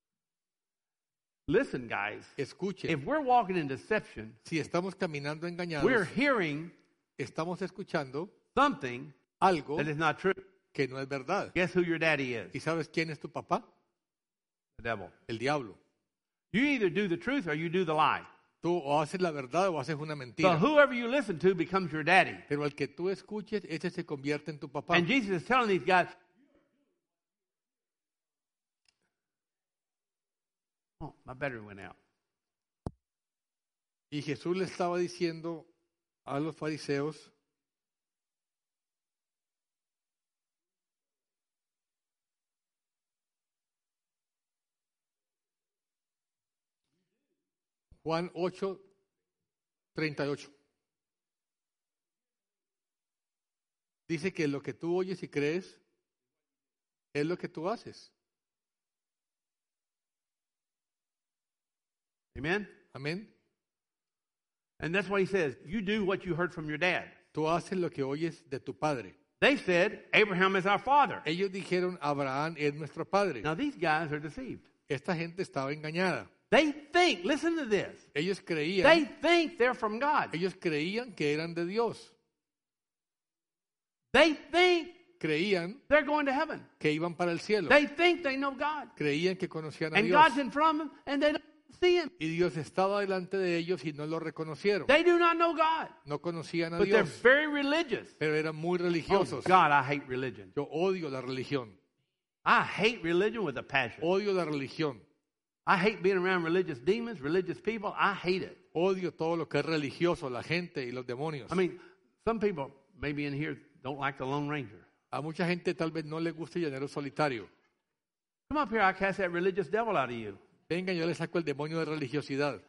Listen, guys. Escuchen, If we're walking in deception, si estamos caminando engañados, we're hearing estamos escuchando something algo that is not true. que no es verdad. Guess who your daddy is? ¿Y sabes quién es tu papá? The devil. El diablo. You either do the truth or you do the lie. Tú o haces la verdad o haces una So mentira. whoever you listen to becomes your daddy. Pero al que tú escuches, ese se convierte en tu papá. And Jesus is telling these guys, oh, my battery went out. Y Jesús le estaba diciendo a los fariseos, Juan ocho treinta y ocho. Dice que lo que tú oyes y crees es lo que tú haces. Amen? Amén. And that's what he says. You do what you heard from your dad. Tú haces lo que oyes de tu padre. They said, Abraham is our father. Ellos dijeron, Abraham es nuestro padre. Now these guys are deceived. Esta gente estaba engañada. They think, listen to this. Ellos They creían, think they're from God. ellos creían que eran de Dios. They think Creían they're going to heaven. que iban para el cielo. They think they know God. Creían que conocían a And Dios. God's in front of them and they don't see him. Y Dios estaba delante de ellos y no lo reconocieron. They do not know God. No conocían a But they're Dios, very religious. pero eran muy Oh, religiosos. God, I hate religion. Yo odio la religión. I hate religion with a passion. Odio la religión. I hate being around religious demons, religious people. I hate it. Odio todo lo que es religioso, la gente y los demonios. I mean, some people maybe in here don't like the Lone Ranger. A mucha gente tal vez no le guste el llanero solitario. Come up here, I'll cast that religious devil out of you. Venga, yo le saco el demonio de religiosidad.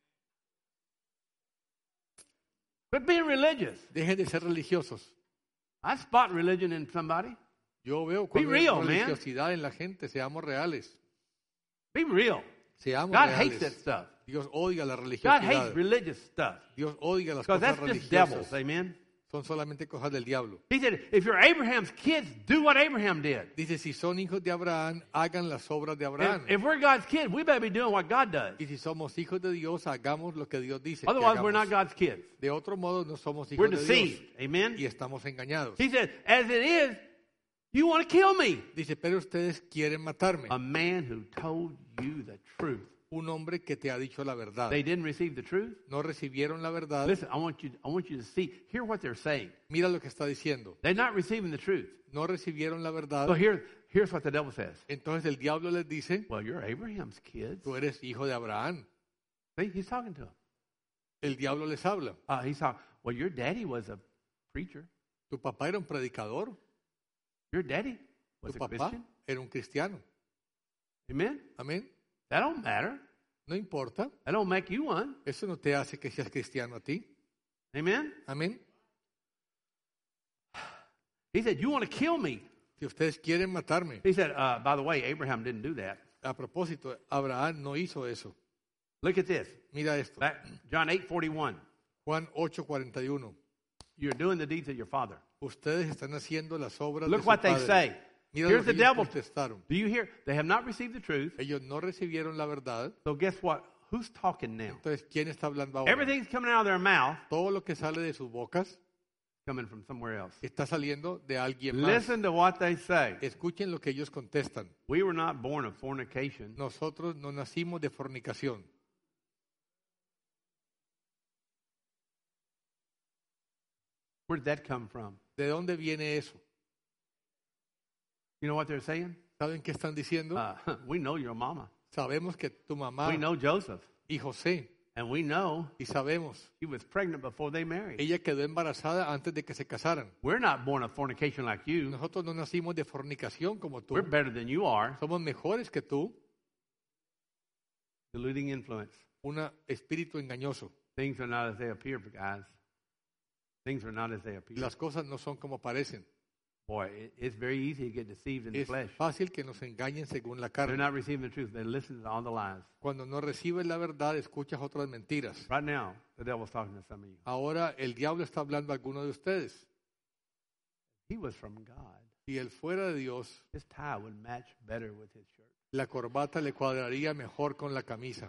Quit being religious. Dejen de ser religiosos. I spot religion in somebody. Yo veo cuando Be hay real, man. religiosidad en la gente. Seamos reales. Be real. Seamos God hates that reales. stuff. Dios odia la God religiosidad. hates religious stuff. Dios odia las Because cosas that's just religiosas. devils. Amen. Son solamente cosas del diablo. He said, if you're Abraham's kids, do what Abraham did. Dice, si son hijos de Abraham, hagan las obras de If, Abraham. if we're God's kids, we better be doing what God does. Y si somos hijos de Dios, hagamos lo que Dios dice que Otherwise, we're not hagamos. God's kids. De otro modo, no somos hijos We're de Dios. deceived. Amen. Y estamos engañados. He said, as it is, you want to kill me. Dice, pero ustedes quieren matarme. A man who told you the truth. Un hombre que te ha dicho la verdad. They didn't receive the truth. No recibieron la verdad. Listen, I want you, I want you to see, hear what they're saying. Mira lo que está diciendo. They're not receiving the truth. No recibieron la verdad. So here, here's what the devil says. Entonces el diablo les dice, Well, you're Abraham's kids. tú eres hijo de Abraham. See, he's talking to them. El diablo les habla. Uh, he's talking, well, your daddy was a preacher. Tu papá era un predicador. Your daddy was Tu a papá Christian. era un cristiano. Amen? Amén. That don't matter. No importa. That don't make you one. Eso no te hace que seas cristiano a ti. Amen? Amén. He said, you want to kill me. Si ustedes quieren matarme. He said, uh, by the way, Abraham didn't do that. A propósito, Abraham no hizo eso. Look at this. Mira esto. Back, John eight forty-one. Juan ocho cuarenta y uno. You're doing the deeds of your father. Ustedes están haciendo las obras Look de su what they padre. say. Mira Here's lo the que ellos devil. contestaron. Do you hear? They have not received the truth. Ellos no recibieron la verdad. So guess what? Who's talking now? Entonces, ¿quién está hablando ahora? Everything's coming out of their mouth, Todo lo que sale de sus bocas coming from somewhere else. está saliendo de alguien más. Listen to what they say. Escuchen lo que ellos contestan. We were not born of fornication. Nosotros no nacimos de fornicación. Where did that come from? ¿De dónde viene eso? You know what they're saying? ¿Saben qué están diciendo? Uh, we know your mama. Sabemos que tu mamá We know Joseph. y José, And we know y sabemos, she was pregnant before they married. ella quedó embarazada antes de que se casaran. We're not born of fornication like you. Nosotros no nacimos de fornicación como tú. We're better than you are. Somos mejores que tú. Deluding influence. Un espíritu engañoso. Things are not as they appear, guys. Things are not as they appear. Las cosas no son como parecen. Boy, it, it's very easy to get deceived in the Es flesh. fácil que nos engañen según la They're carne. not receiving the truth. They listen to all the lies. Cuando no recibes la verdad, escuchas otras mentiras. Right now, the devil's talking to some of you. Ahora el diablo está hablando a alguno de ustedes. He was from God. Si él fuera de Dios, His tie would match better with his shirt. la corbata le cuadraría mejor con la camisa.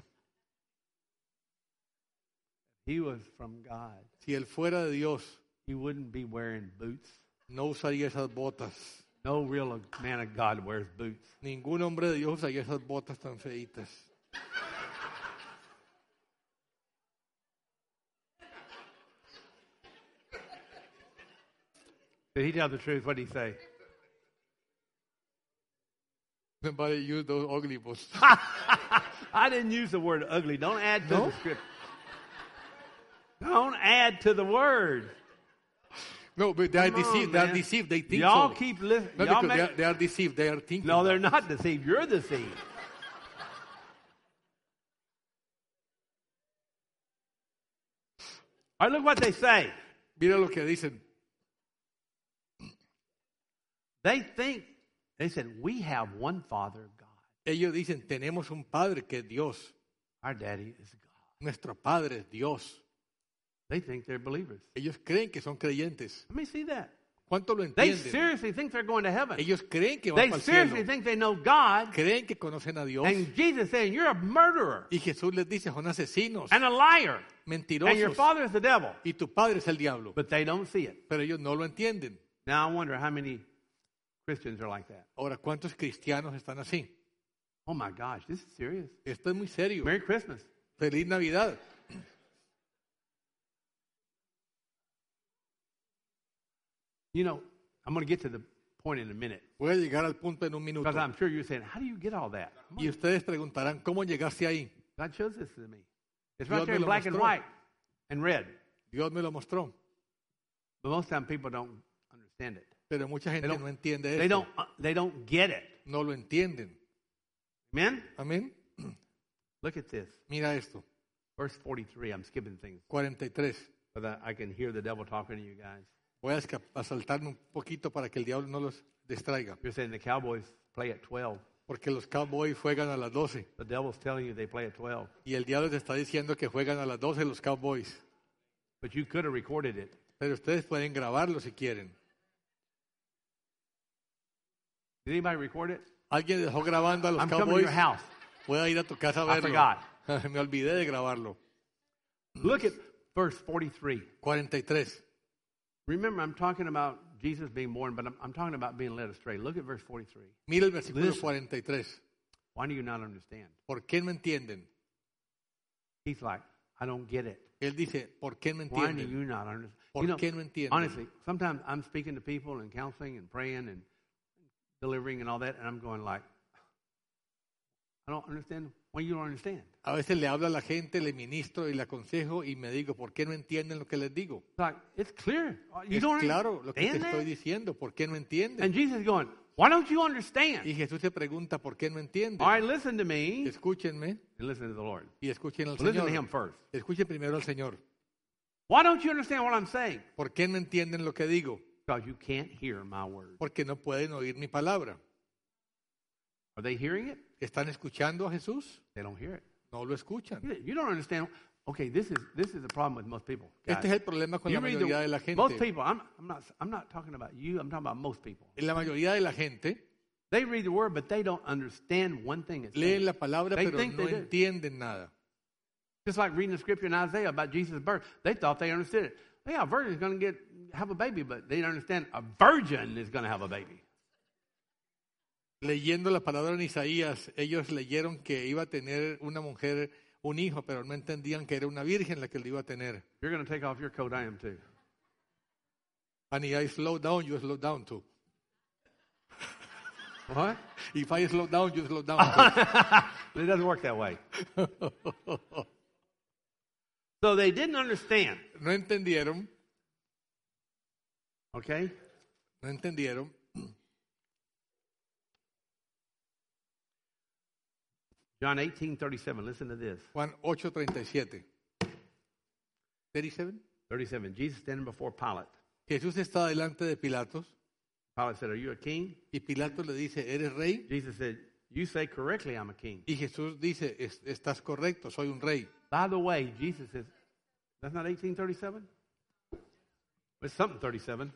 He was from God. Si él fuera de Dios, He wouldn't be wearing boots. no usaría esas botas. No real man of God wears boots. Ningún hombre de Dios usaría esas botas tan feitas. Did he tell the truth? What did he say? Nobody use those ugly boots. I didn't use the word ugly. Don't add to No? the script. Don't add to the word. No, but they are Come on, deceived. They are man. deceived. They think Y'all so. keep listening. No, Y'all because they, make- are, they are deceived. They are thinking. no, they're that. not deceived. You're deceived. All right, look what they say. Mira lo que dicen. They think, they said, we have one Father, God. Ellos dicen, tenemos un Padre que es Dios. Our daddy is God. Nuestro Padre es Dios. They think they're believers. Ellos creen que son creyentes. Let me see that. ¿Cuánto lo They entienden? seriously think they're going to heaven. Ellos creen que van They para el seriously cielo. think they know God. Creen que conocen a Dios. And Jesus saying, you're a murderer Y Jesús les dice, son asesinos, and a liar. And your mentirosos. father is the devil. Y tu Padre es el diablo. But they don't see it. Pero ellos no lo entienden. Now I wonder how many Christians are like that. Ahora, ¿cuántos cristianos están así? Oh my gosh, this is serious. Esto es muy serio. Merry Christmas. Feliz Navidad. You know, I'm going to get to the point in a minute. Voy a llegar al punto en un minuto. Because I'm sure you're saying, how do you get all that? Y ustedes preguntarán, ¿cómo llegaste ahí? God shows this to me. It's Dios right there me in lo black and mostró. white and red. Dios me lo mostró. But most time people don't understand it. Pero mucha gente don't- no entiende They esto. don't, uh, they don't get it. No lo entienden. Amen? Amén. Look at this. Mira esto. Verse forty-three. I'm skipping things. cuarenta y tres. So that I can hear the devil talking to you guys. Voy a, esca- a saltarme un poquito para que el diablo no los distraiga. You're saying the Cowboys play at twelve. Porque los Cowboys juegan a las doce. The devil's telling you they play at twelve. Y el diablo te está diciendo que juegan a las doce los Cowboys. But you could have recorded it. Pero ustedes pueden grabarlo si quieren. Did anybody record it? ¿Alguien dejó grabando a los I'm coming to Cowboys? your house. Voy a ir a tu casa a I verlo. forgot. Me olvidé de grabarlo. Look at verse forty-three. cuarenta y tres. Remember, I'm talking about Jesus being born, but I'm, I'm talking about being led astray. Look at verse forty-three. Mira el versículo Listen. cuarenta y tres. Why do you not understand? ¿Por qué no entienden? He's like, I don't get it. Él dice, ¿por qué no Why do entienden? you not understand? ¿Por You know, qué no entienden? honestly, sometimes I'm speaking to people and counseling and praying, and delivering and all that, and I'm going like, I don't understand. Why you don't understand? A veces le hablo a la gente, le ministro y le aconsejo y me digo, ¿por qué no entienden lo que les digo? It's like, it's clear. You Es don't claro lo que te understand estoy that? diciendo, ¿por qué no entienden? And Jesus is going, why don't you understand? Y Jesús se pregunta, ¿por qué no entienden? All right, listen to me Escúchenme and listen to the Lord. y escuchen al Well, listen to Señor. him first. Escuchen primero al Señor. Why don't you understand what I'm saying? ¿Por qué no entienden lo que digo? Because you can't hear my word. Porque no pueden oír mi palabra. Are they hearing it? ¿Están escuchando a Jesús? They don't hear it. No lo escuchan. You you don't understand. Okay, this is this is the problem with most people. guys. Este es el problema con You la read mayoría the- de la most gente. people. I'm, I'm not. I'm not talking about you. I'm talking about most people. La mayoría de la gente They read the word, but they don't understand one thing. It's leen la palabra They pero think no they do. entienden nada. just like reading the scripture in Isaiah about Jesus' birth. They thought they understood it. Yeah, a virgin is going to get have a baby, but they don't understand a virgin is going to have a baby. Leyendo la palabra en Isaías, ellos leyeron que iba a tener una mujer un hijo, pero no entendían que era una virgen la que lo iba a tener. You're going to take off your coat. I am too. And if I slow down, you slow down too. What? If I slow down, you slow down too. It doesn't work that way. So they didn't understand. No entendieron, Okay? no entendieron. John eighteen thirty-seven. Listen to this. Juan ocho treinta y siete. treinta y siete. thirty-seven. Jesus standing before Pilate. Jesús está delante de Pilatos Pilate said, "Are you a king?" y Pilatos le dice, ¿eres rey? Jesus said, "You say correctly, I'm a king." Y Jesús dice, "Es- estás correcto, soy un rey. By the way, Jesus says, that's not eighteen thirty-seven? It's something thirty-seven.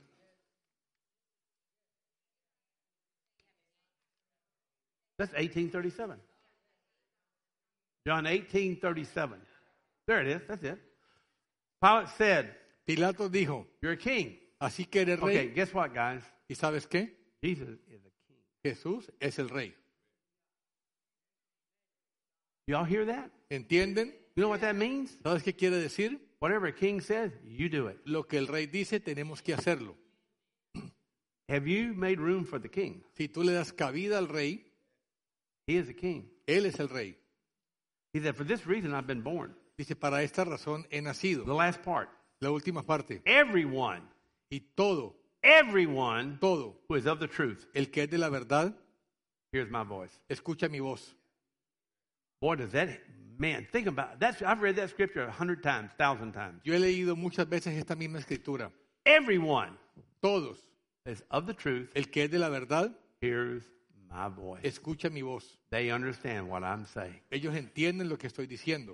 That's eighteen thirty-seven. John eighteen thirty-seven. There it is. That's it. Pilate said, Pilatos dijo, "You're a king." así que eres Okay, rey. guess what, guys? ¿Y sabes qué? Jesus is a king. Jesús es el rey. Y'all hear that? ¿Entienden? You know what that means? ¿Sabes qué quiere decir? Whatever a king says, you do it. Lo que el rey dice, tenemos que hacerlo. Have you made room for the king? Si tú le das cabida al rey, He is a king. él es el rey. He said, "For this reason I've been born." Dice, para esta razón he nacido. The last part. La última parte. Everyone, Y todo, everyone todo, who is of the truth el que es de la verdad, hears my voice. escucha mi voz. Boy, does that, man, think about it. That's, I've read that scripture a hundred times, thousand times. Yo he leído muchas veces esta misma escritura. Everyone Todos, that is of the truth el que es de la verdad, hears my voice. escucha mi voz. They understand what I'm saying. Ellos entienden lo que estoy diciendo.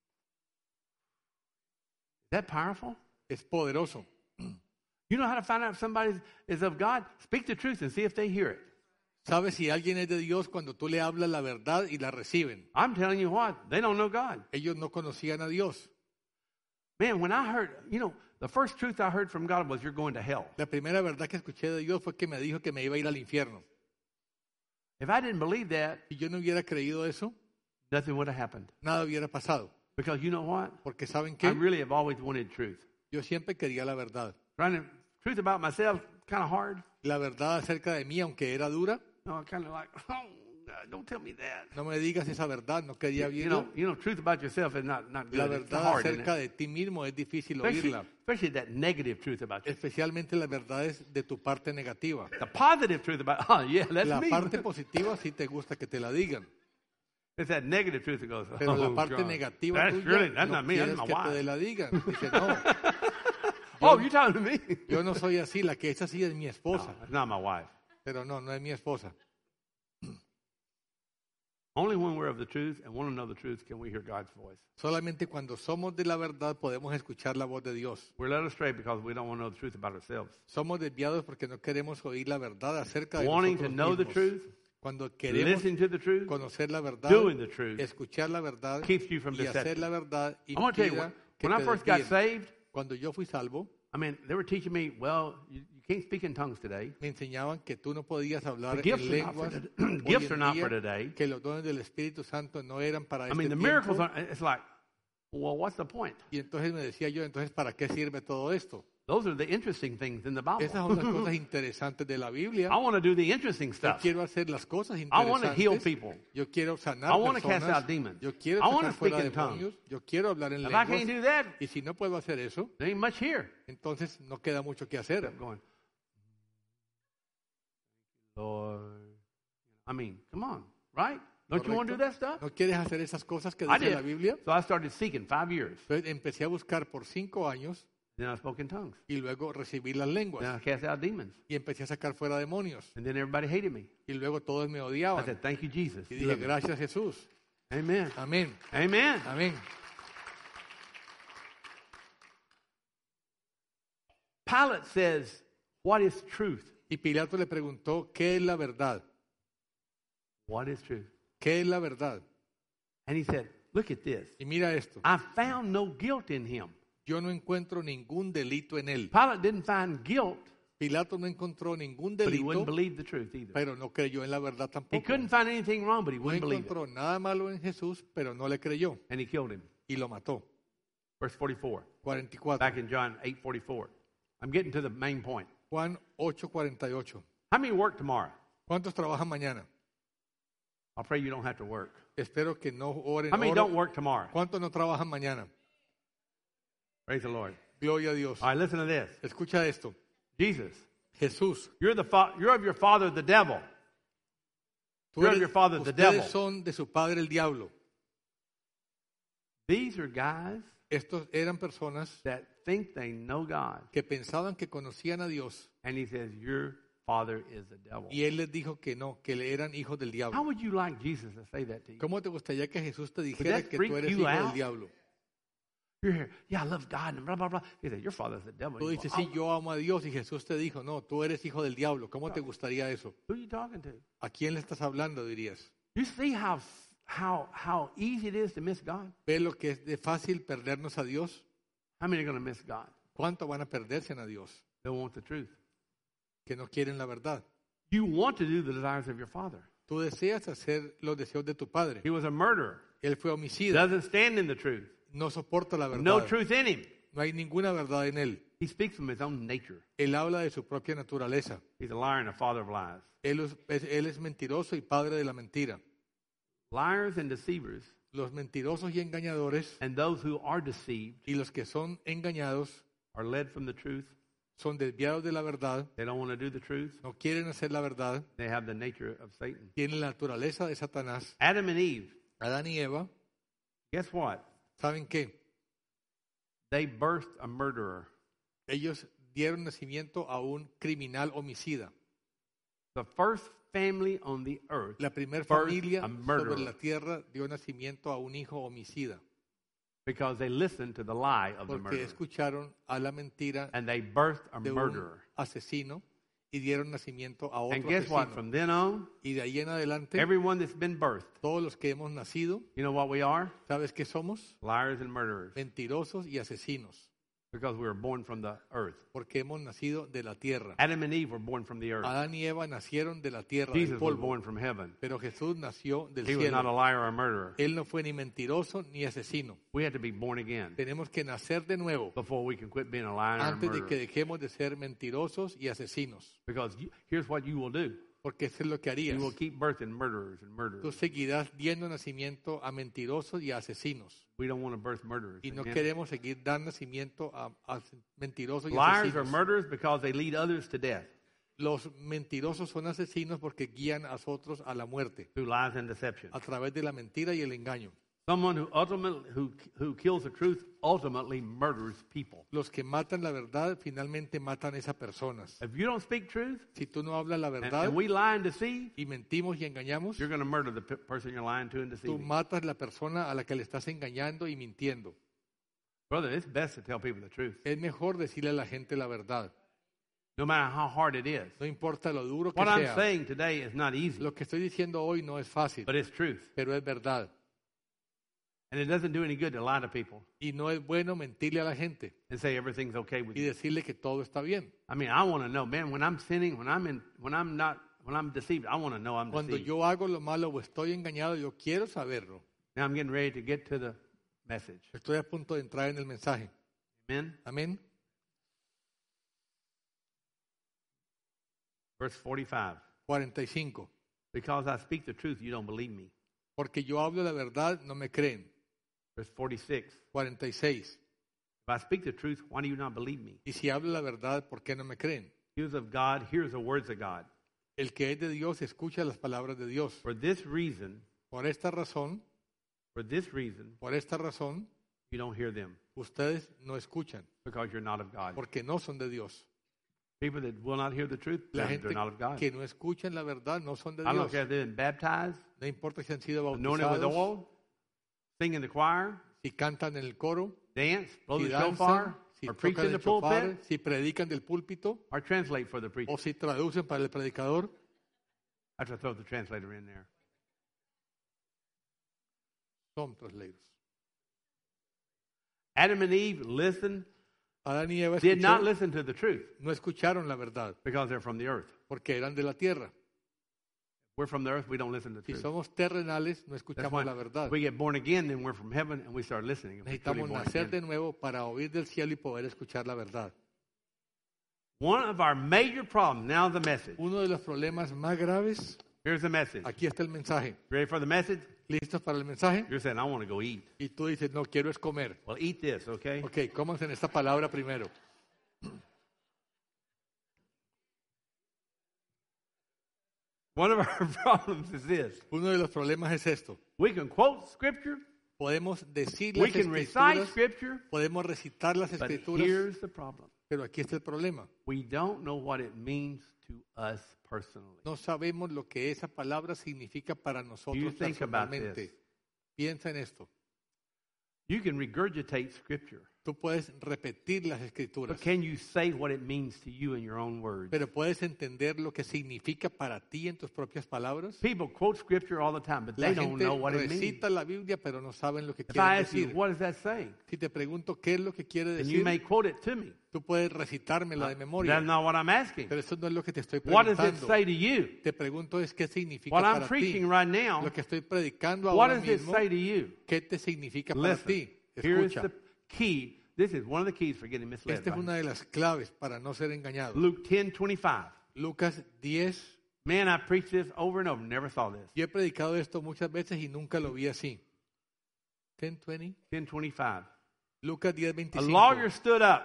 Is that powerful? Es poderoso. You know how to find out if somebody is of God? Speak the truth and see if they hear it. ¿Sabes si alguien es de Dios cuando tú le hablas la verdad y la reciben? I'm telling you what, they don't know God. Ellos no conocían a Dios. Man, when I heard, you know, the first truth I heard from God was you're going to hell. La primera verdad que escuché de Dios fue que me dijo que me iba a ir al infierno. If I didn't believe that, Si yo no hubiera creído eso, nothing would have happened. nada hubiera pasado. Because you know what? Porque ¿saben I qué? really have always wanted truth. Yo siempre quería la verdad. Trying to truth about myself, kind of hard. La verdad acerca de mí, aunque era dura, No, kind of like, oh, God, don't tell me that. no me digas esa verdad, no quería You oírla. know, you know, truth about yourself is not not La good. It's verdad hard, isn't acerca it? de ti mismo es difícil Especially, oírla, especially that negative truth about you. especialmente las verdades de tu parte negativa. The positive truth about, oh yeah, that's La me. parte positiva sí te gusta que te la digan, It's that negative truth that goes, pero oh, la parte God. negativa That's tuya really, that's no not me, that's quieres my que te wife. la digan. Dice, no, Oh, you're talking to me? yo no soy así, la que es así es mi No, esposa, that's not my wife. pero no, no es mi esposa. Only when we're of the truth and want to know the truth can we hear God's voice. Solamente cuando somos de la verdad podemos escuchar la voz de Dios. We're led astray because we don't want to know the truth about ourselves. Somos desviados porque no queremos oír la verdad acerca de Wanting to nosotros know the mismos. truth, Cuando queremos listening to the truth, conocer la verdad, doing the truth, escuchar la verdad keeps you from y hacer deception. la verdad I want to tell you, impida when, que when I te first got desvíen. saved, Cuando yo fui salvo, I mean, they were teaching me, well, you, you can't speak in tongues today. me enseñaban que tú no podías hablar The gifts en are not for lenguas. today. Hoy Gifts en are not día, for today. que los dones del Espíritu Santo no eran para I este mean, the tiempo. miracles are, it's like, well, what's the point? Y entonces me decía yo, entonces, ¿para qué sirve todo esto? Those are the interesting things in the Bible. Esas son las cosas interesantes de la Biblia. I want to do the interesting Yo stuff. quiero hacer las cosas I want to heal interesantes. people. Yo quiero sanar I want to cast personas. out demons. Yo quiero I want sacar to speak fuera in tongues. demonios. Yo quiero hablar en If I can't lenguas. do that, Y si no puedo hacer eso, there ain't much here. entonces no queda mucho que hacer. Except going, Lord. I mean, come on, right? Don't you want to do that stuff? ¿No quieres hacer esas cosas que I dice did. la Biblia? So I started seeking five years. Entonces empecé a buscar por cinco años Then I spoke in tongues. y luego recibí las Then lenguas I cast out demons. y empecé a sacar fuera demonios. And then everybody hated me. Y luego todos me I odiaban. said, thank you, Jesus. Y You dije, love me. gracias Jesús. Amen. Amén. Amen. Amén. Pilate says, what is truth? Y Pilato le preguntó, ¿qué es la verdad? What is truth? ¿Qué es la verdad? And he said, look at this. Y mira esto. I found no guilt in him. Yo no encuentro ningún delito en él. Pilate didn't find guilt, Pilato no encontró ningún but he delito, wouldn't believe the truth either. pero no creyó en la verdad He tampoco. couldn't find anything wrong, but he No wouldn't believe it. encontró nada malo en Jesús, pero no le creyó And he killed him. y lo mató. Verse forty-four, cuarenta y cuatro. back in John eight forty-four. I'm getting to the main point. Juan ocho cuarenta y ocho. How many work tomorrow? ¿Cuántos trabajan mañana? I'll pray you don't have to work. Espero que no oren. How many oro. don't work tomorrow? ¿Cuántos no trabajan mañana? Praise the Lord. Gloria a Dios. All right, listen to this. Escucha esto. Jesus, Jesús, you're the fa- you're of your father the devil. tú You're of eres- your father the ustedes devil. son de su padre el diablo. These are guys Estos eran personas that think they know God. que pensaban que conocían a Dios And he says, your father is the devil. y él les dijo que no, que le eran hijos del How diablo. would you like Jesus to say that to you? ¿Cómo te gustaría que Jesús te dijera that que freak tú eres you hijo out? del diablo? You're here. Yeah, I love God and blah, blah, blah. He said, your father's the devil. Tú You go, dices, sí, "Oh, yo amo a Dios y Jesús te dijo, no, tú eres hijo del diablo. ¿Cómo te gustaría eso? who are you talking to? ¿A quién le estás hablando, dirías? You see how, how, how easy it is to miss God? ¿Ves lo que es de fácil perdernos a Dios? How many are going to miss God? ¿Cuánto van a perderse a Dios? They want the truth. Que no quieren la verdad. You want to do the desires of your father. Tú deseas hacer los deseos de tu padre. He was a murderer. Él fue homicida. Doesn't stand in the truth. No soporta la verdad. No truth in him. No hay ninguna verdad en él. He speaks from his own nature. Él habla de su propia naturaleza. He's a liar and a father of lies. Él es, es- él es mentiroso y padre de la mentira. Liars and deceivers, Los mentirosos y engañadores and those who are deceived, y los que son engañados are led from the truth. son desviados de la verdad, They don't want to do the truth. no quieren hacer la verdad, They have the nature of Satan. tienen la naturaleza de Satanás. Adam and Eve, Adán y Eva, guess what? ¿saben qué? They birthed a murderer. Ellos dieron nacimiento a un criminal homicida. The first family on the earth La primera birthed familia a murderer sobre la tierra dio nacimiento a un hijo homicida because they listened to the lie of the porque murderer. escucharon a la mentira And they birthed a de un murderer. asesino y dieron nacimiento a otro And guess what? asesino. From then on, Y de ahí en adelante, everyone that's been birthed, todos los que hemos nacido, you know what we are? ¿sabes qué somos? Liars and murderers. Mentirosos y asesinos, Because we were born from the earth. porque hemos nacido de la tierra. Adam and Eve were born from the earth. Adán y Eva nacieron de la tierra, Jesus del was polvo, born from heaven. pero Jesús nació del He was not a cielo. liar or a murderer. Él no fue ni mentiroso ni asesino. We had to be born again Tenemos que nacer de nuevo before we can quit being a liar or a antes de que murderer. dejemos de ser mentirosos y asesinos. Because you, here's what you will do. Porque eso es lo que harías. You will keep birthing murderers and Tú murderers. seguirás dando nacimiento a mentirosos y a asesinos. We don't want to birth murderers. Y no again. queremos seguir dando nacimiento a, a mentirosos y Liars are asesinos. murderers because they lead others to death Los mentirosos son asesinos porque guían a otros a la muerte through lies and deception. a través de la mentira y el engaño. Someone who ultimately who who kills the truth ultimately murders people. Los que matan la verdad finalmente matan a esas personas. If you don't speak truth Si tú no hablas la and, verdad and we lie and deceive, y mentimos y engañamos, you're going to murder the pe- person you're lying to and tú deceiving. matas la persona a la que le estás engañando y mintiendo. Brother, it's best to tell people the truth, Es mejor decirle a la gente la verdad. no matter how hard it is. No importa lo duro que What I'm sea. saying today is not easy, Lo que estoy diciendo hoy no es fácil, but it's truth. pero es verdad. And it doesn't do any good to lie to people Y no es bueno mentirle a la gente and say everything's okay with y you. decirle que todo está bien. I mean, I want to know, man, when I'm sinning, when I'm in, when I'm not, when I'm deceived, I want to know I'm Cuando deceived. yo hago lo malo o estoy engañado, yo quiero saberlo. Now I'm getting ready to get to the message. Estoy a punto de entrar en el mensaje. Amen. Amén. Verse forty-five. cuarenta y cinco. Because I speak the truth, you don't believe me. Porque yo hablo la verdad, no me creen. Verse forty-six. cuarenta y seis. If I speak the truth, why do you not believe me? Y si hablo la verdad, ¿por qué no me creen? He who is of God hears the words of God. El que es de Dios escucha las palabras de Dios. For this reason, Por esta razón, for this reason, por esta razón, you don't hear them, ustedes no escuchan, because you're not of God. porque no son de Dios. People that will not hear the truth, La they're, gente they're not of God. que no escuchan la verdad no son de I don't know Dios. if they've been baptized, No importa si han sido anointed with bautizados, oil, sing in the choir, si cantan en el coro, dance, blow si the danzan, shofar, si or preach tocan in the el shofar, pulpit, si predican del púlpito, or translate for the preacher. o si traducen para el predicador. I have to throw the translator in there. Son translators. Adam and Eve listened, Adán y Eva did not escucharon- listen to the truth no escucharon la verdad, because they're from the earth. porque eran de la tierra. We're from the earth, we don't listen to the Si truth. somos terrenales, no That's escuchamos why la verdad. we get born again, then we're from heaven and we start listening. If we're truly Necesitamos born nacer de again. nuevo para oír del cielo y poder escuchar la verdad. One of our major problems, now the message. Uno de los problemas más graves, Here's the message. aquí está el mensaje. Ready for the message? ¿Listos para el mensaje? You're saying, I want to go eat. Y tú dices, no, quiero es comer. Well, eat this, okay? Ok, cómanse en esta palabra primero. One of our problems is this. Uno de los problemas es esto. We can quote scripture, Podemos decir we las can recite escrituras, scripture, podemos recitar las but escrituras, here's the problem. pero aquí está el problema. We don't know what it means to us personally. No sabemos lo que esa palabra significa para nosotros think about personalmente. this. Piensa en esto. You can regurgitate scripture, Tú puedes repetir las escrituras, but can you say what it means to you in your own words? pero puedes entender lo que significa para ti en tus propias palabras. People quote scripture all the time, but La they don't gente know what it means. recita la Biblia, pero no saben lo que If I quiere ask you, decir. what is that saying? Si te pregunto qué es lo que quiere And you may decir, quote it to me. tú puedes recitármela de memoria, That's not what I'm asking. pero eso no es lo que te estoy What does it preguntando. say to you? Te pregunto es qué significa What I'm para ti. preaching right now, Lo que estoy predicando what ahora does it mismo, say to you? ¿qué te significa para Listen, ti? here's Escucha. the key. This is one of the keys for getting misled. Esta es by una de las claves para no ser engañado. Luke ten twenty-five. Lucas diez. Man, I preached this over and over. Never saw this. Yo he predicado esto muchas veces y nunca lo vi así. diez, veinte. ten twenty-five. Lucas diez, A veinticinco. lawyer stood up.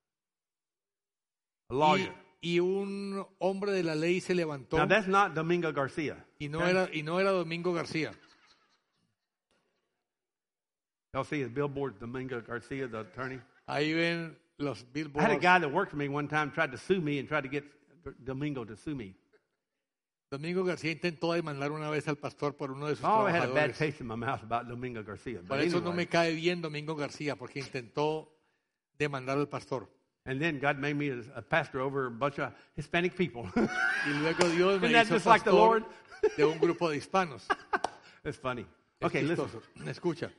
A lawyer. Y, y un hombre de la ley se levantó Now that's not Domingo Garcia. y no okay? era y no era Domingo García. Y'all see his billboard, Domingo Garcia, the attorney? Ahí ven los I had a billboards. guy that worked for me one time tried to sue me and tried to get Domingo to sue me. Domingo García intentó demandar una vez al pastor por uno de sus Oh, I had a bad trabajadores. taste in my mouth about Domingo Garcia. Por But eso no anyway. me cae bien Domingo García, porque intentó demandar al pastor. And then God made me a, a pastor over a bunch of Hispanic people. Y luego Dios me Isn't that hizo just like the pastor Lord? de un grupo de hispanos. That's funny. Es Okay, listen. chistoso. Escucha,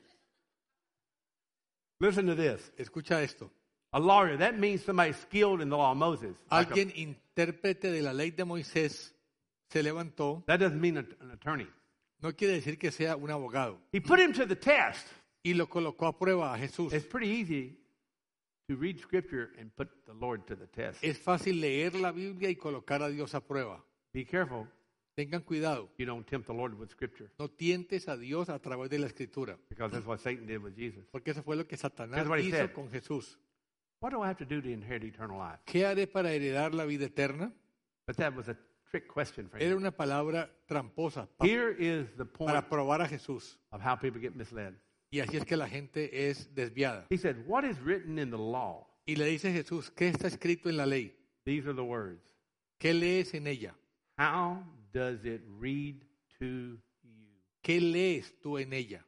Listen to this. escucha esto. A lawyer, that means somebody skilled in the law of Moses. Like a- Alguien intérprete de la ley de Moisés se levantó. that doesn't mean a- an attorney. No quiere decir que sea un abogado. He put him to the test. Y lo colocó a prueba a Jesús. It's pretty easy to read scripture and put the Lord to the test. Es fácil leer la Biblia y colocar a Dios a prueba. Be careful Tengan cuidado. you don't tempt the Lord with scripture, No tientes a Dios a través de la Escritura. because that's what Satan did with Jesus. Porque eso fue lo que Satanás Here's what he hizo said. con Jesús. What do I have to do to inherit eternal life? ¿Qué haré para heredar la vida eterna? But that was a trick question for Era him. una palabra tramposa pa- Here is the point para probar a Jesús. of how people get misled. Y así es que la gente es desviada. He said, what is written in the law? Y le dice Jesús, ¿qué está escrito en la ley? These are the words. ¿Qué lees en ella? How does it read to you? ¿Qué lees tú en ella?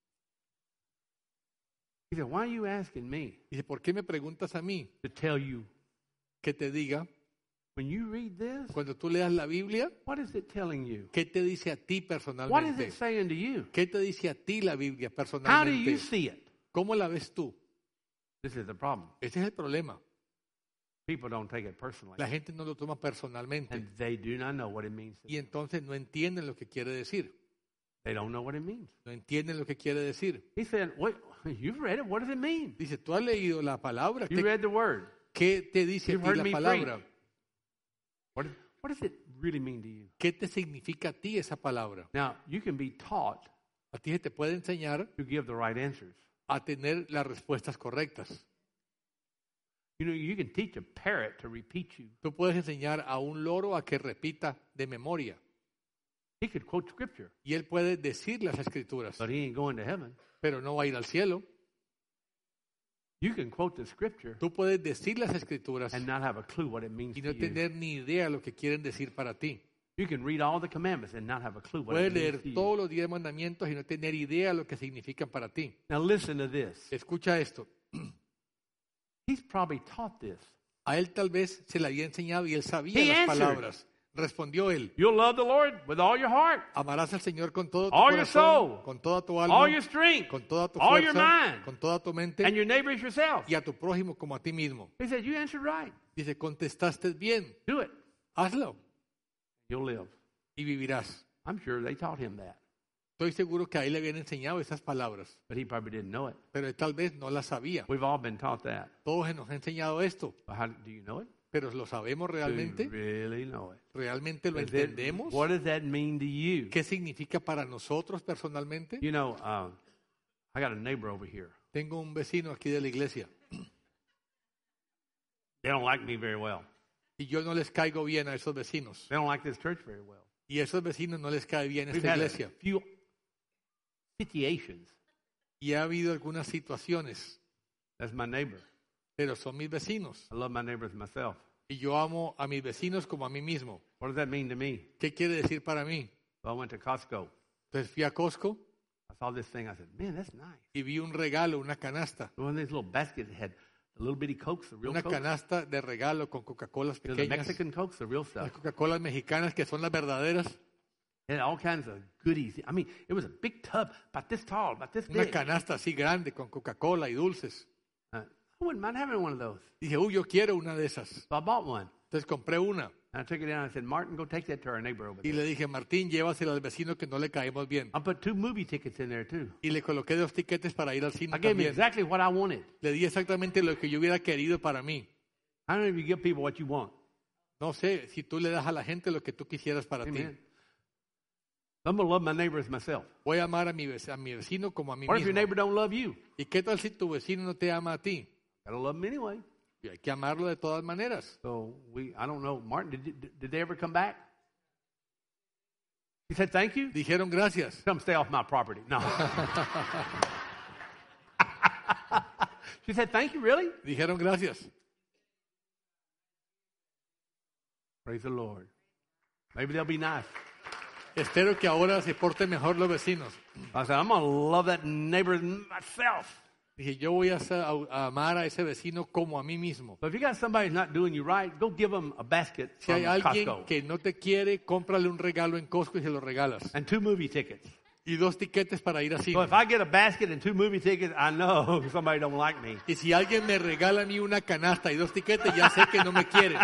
He said, why are you asking me Dice, ¿por qué me preguntas a mí to tell you? que te diga, When you read this, cuando tú leas la Biblia, what is it telling you? qué te dice a ti What is personalmente? it saying to you? ¿Qué te dice a ti la Biblia How do you personalmente? see it? ¿Cómo la ves tú? This is the problem. Ese es el problema. People don't take it personally. La gente no lo toma personalmente And they do not know what it means. to y entonces no entienden lo que quiere decir. They don't know what it means. No entienden lo que quiere decir. He said, wait, you've read it. What does it mean? Dice, tú has leído la palabra. You ¿Qué, read the word. qué te dice a You've ti heard la me palabra? What, What does it really mean to you? ¿Qué te significa a ti esa palabra? Now, you can be taught A ti se te puede enseñar to give the right answers. a tener las respuestas correctas. You know, you can teach a parrot to repeat you. Tú puedes enseñar a un loro a que repita de memoria. He could quote scripture, Y él puede decir las escrituras, but he ain't going to heaven. pero no va a ir al cielo. You can quote the scripture Tú puedes decir las escrituras and not have a clue what it means y to no you. tener ni idea lo que quieren decir para ti. You can read all the commandments and not have a clue what Puedes it means leer to you. todos los diez mandamientos y no tener idea lo que significan para ti. Now listen to this. Escucha esto. He's probably taught this. A él tal vez se le había enseñado y él sabía He las answered. palabras. Respondió él: You'll love the Lord with all your heart, amarás al Señor con todo tu all your corazón, soul, con toda tu alma, all your strength, con toda tu all your fuerza, mind, con toda tu mente and your neighbor as yourself. y a tu prójimo como a ti mismo. He said, you answered right. Dice, contestaste bien, Do it. hazlo You'll live. y vivirás. I'm sure they taught him that, Estoy seguro que a él le habían enseñado esas palabras, but he probably didn't know it. pero él tal vez no las sabía. We've all been taught that. Todos se nos ha enseñado esto, But how do you know it? pero ¿lo sabemos Do you realmente? really know it? ¿Realmente lo Is it- entendemos? what does that mean to you? ¿Qué significa para nosotros personalmente? You know, uh, I got a neighbor over here. Tengo un vecino aquí de la iglesia They don't like me very well. y yo no les caigo bien a esos vecinos. They don't like this church very well. Y a esos vecinos no les cae bien We've esta had a iglesia. few situations. Y ha habido algunas situaciones, That's my neighbor. pero son mis vecinos. I love my neighbors myself. Y yo amo a mis vecinos como a mí mismo. What does that mean to me? ¿Qué quiere decir para mí? Well, I went to Costco. Entonces fui a Costco I saw this thing. I said, man, that's nice. y vi un regalo, una canasta. One of these little baskets that had the little bitty Cokes, the real Una Cokes. canasta de regalo con Coca-Colas You know, the pequeñas. Mexican Cokes, the real Las stuff. Coca-Colas mexicanas que son las verdaderas. It had all kinds of goodies. I mean, it was a big tub, about this tall, about this Una big. canasta así grande con Coca-Cola y dulces. Uh, I wouldn't mind having one of those. Dije, uy, yo quiero una de esas. So I bought one. Entonces compré una. And I took it down and I said, Martin, go take that to our neighbor over Y there. le dije, Martín, llévasela al vecino que no le caemos bien. I put two movie tickets in there, too. Y le coloqué dos tiquetes para ir al cine I gave him también. exactly what I wanted. Le di exactamente lo que yo hubiera querido para mí. I don't know if you give people what you want. No sé, si tú le das a la gente lo que tú quisieras para Amen. ti. I'm going to love my neighbor as myself. Voy a amar a mi, vec- a mi vecino como a mí What if your mismo. neighbor don't love you? ¿Y qué tal si tu vecino no te ama a ti? Gotta love him anyway. Y hay que amarlo de todas maneras. So we, I don't know, Martin, did, did, did they ever come back? He said, thank you. Dijeron gracias. Come stay off my property. No. She said, thank you, really? Dijeron gracias. Praise the Lord. Maybe they'll be nice. Espero que ahora se porten mejor los vecinos. I said, I'm going to love that neighbor myself. Dije, yo voy a, sa- a amar a ese vecino como a mí mismo. So if you got somebody who's not doing you right, go give them a basket Si from hay alguien Costco que no te quiere, cómprale un regalo en Costco y se lo regalas. and two movie tickets. Y dos tiquetes para ir a So cine. if I get a basket and two movie tickets, I know somebody don't like me. Y si alguien me regala a mí una canasta y dos tiquetes, ya sé que no me quiere.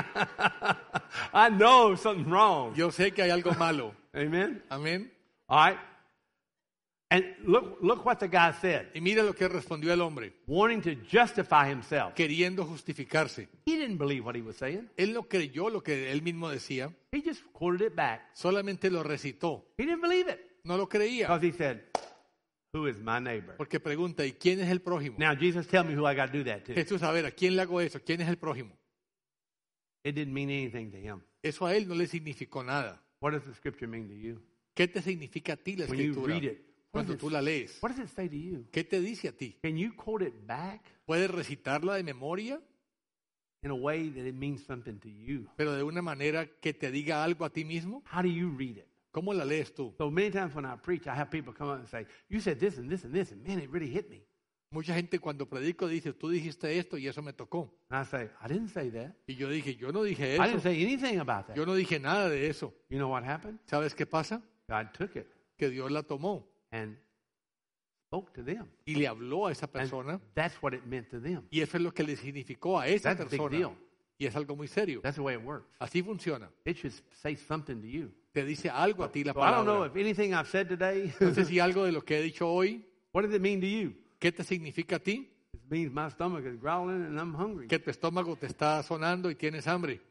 I know something's wrong. Yo sé que hay algo malo. Amen? Amén. All right. And look, look what the guy said. Y mira lo que respondió el hombre, Wanting to justify himself. queriendo justificarse. He didn't believe what he was saying. Él no creyó lo que él mismo decía, He just quoted it back. solamente lo recitó. He didn't believe it. No lo creía. Because he said, who is my neighbor? Porque pregunta, ¿y quién es el prójimo? Now, Jesus, tell me who I got to do that to. Jesús, a ver, ¿a quién le hago eso? ¿Quién es el prójimo? It didn't mean anything to him. Eso a él no le significó nada. What does the scripture mean to you? ¿Qué te significa a ti la When you escritura? read it, what Cuando does tú it, la lees, what does it say to you? ¿qué te dice a ti? Can you quote it back ¿Puedes recitarla de memoria, in a way that it means something to you? pero de una manera que te diga algo a ti mismo? How do you read it? ¿Cómo la lees tú? So many times when I preach, I have people come up and say, you said this and this and this, and man, it really hit me. Mucha gente cuando predico dice, tú dijiste esto y eso me tocó. And I say, I didn't say that. Y yo dije, yo no dije I didn't eso. say anything about that. Yo no dije nada de eso. You know what happened? ¿Sabes qué pasa? God took it Que Dios la tomó and spoke to them. y le habló a esa And persona. that's what it meant to them. Y eso es lo que le significó a esa That's a big persona. deal. Y es algo muy serio. That's the way it works. Así funciona. It should say something to you. Te dice algo a ti la So I don't know palabra. if anything I've said today, No sé si algo de lo que he dicho hoy, what does it mean to you? ¿qué te significa a ti? It means my stomach is growling and I'm hungry. Que tu estómago te está sonando y tienes hambre.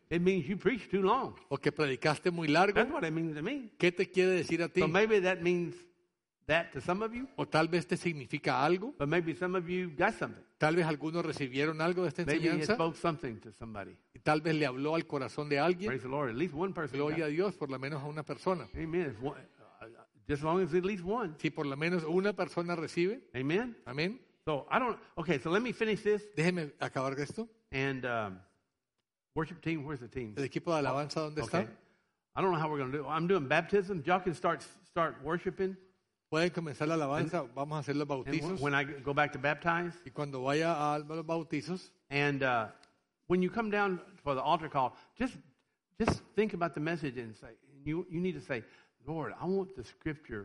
It means you preach too long. o que predicaste muy largo. That's what it means to me. ¿Qué te quiere decir a ti? So maybe that means that to some of you, O tal vez te significa algo. but maybe some of you got something. Tal vez algunos recibieron algo de esta Maybe he enseñanza spoke something to somebody. y tal vez le habló al corazón de alguien. Praise the Lord. At least one person. Gloria a got it. Dios, por lo menos a una persona. Amen. It's one, uh, just as long as at least one. Si por lo menos una persona recibe, Amen. amén. So I don't. Okay. So let me finish this. Déjeme acabar esto. And um, worship team. Where's the team? El equipo de alabanza, ¿dónde Okay. está? I don't know how we're going to do it. I'm doing baptism. Y'all can start start worshiping. Pueden comenzar la alabanza, vamos a hacer los And bautizos. when I go back to baptize, Y cuando vaya a los bautizos, and uh, when you come down for the altar call, just just think about the message and say you you need to say, Lord, I want the scripture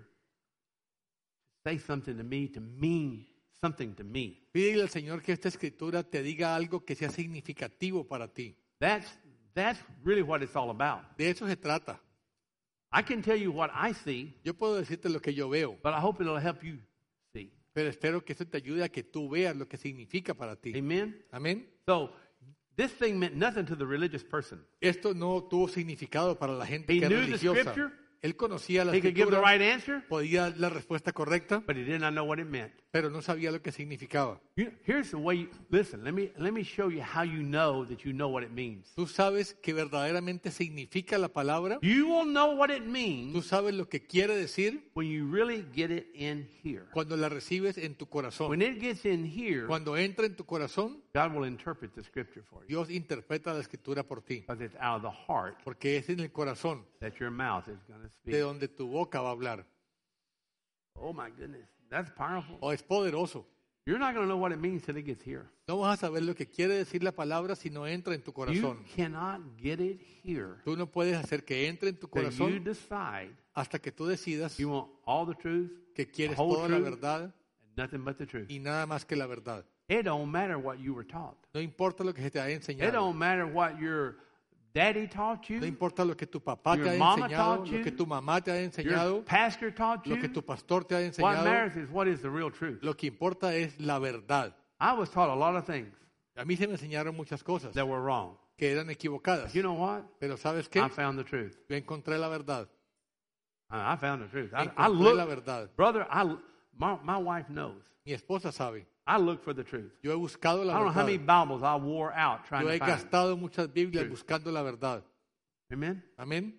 to say something to me, to mean something to me. pídele al Señor que esta escritura te diga algo que sea significativo para ti. That's that's really what it's all about. De eso se trata. I can tell you what I see, Yo puedo decirte lo que yo veo, but I hope it'll help you see. pero espero que eso te ayude a que tú veas lo que significa para ti. Amen. Amén. So this thing meant nothing to the religious person. Esto no tuvo significado para la gente He que es knew the religiosa. scripture. Él conocía la He could give the escritura, right answer, podía dar la respuesta correcta, but he did not know what it meant. pero no sabía lo que significaba. You, here's the way. You, listen, let me let me show you how you know that you know what it means. Tú sabes que verdaderamente significa la palabra. You will know what it Tú means sabes lo que quiere decir when you really get it in here. cuando la recibes en tu corazón. When it gets in here, Cuando entra en tu corazón, God will interpret the scripture for you, Dios interpreta la escritura por ti, because it's out of the heart porque es en el corazón that your mouth is going to de speak. donde tu boca va a hablar. Oh my goodness, that's powerful. O es poderoso. You're not going to know what it means till it gets here. No vas a saber lo que quiere decir la palabra si no entra en tu You corazón. cannot get it here Tú no puedes hacer que entre en tu till you corazón decide hasta que tú decidas you want all the truth, que the quieres whole toda la truth, verdad and nothing but the truth. y nada más que la verdad. It don't matter what you were taught. No importa lo que se te haya It enseñado. don't matter what your daddy taught No you, importa lo que tu papá Your te haya mama enseñado, taught you, lo que tu mamá te haya your enseñado, pastor taught lo que you. tu pastor te haya What enseñado. matters is what is the real truth. Lo que importa es la verdad. I was taught a lot of things A mí se me enseñaron muchas cosas that were wrong. que eran equivocadas. You know what? Pero ¿sabes qué? I found the truth. Yo encontré la verdad. I I found the truth. I, I Encontré la look, verdad. brother. I my, my wife knows. Mi esposa sabe. I look for the truth. Yo he buscado I la don't know how many verdad. Bibles I wore out trying Yo he to find. gastado muchas Biblias Truth. buscando la verdad. Amen. Amén.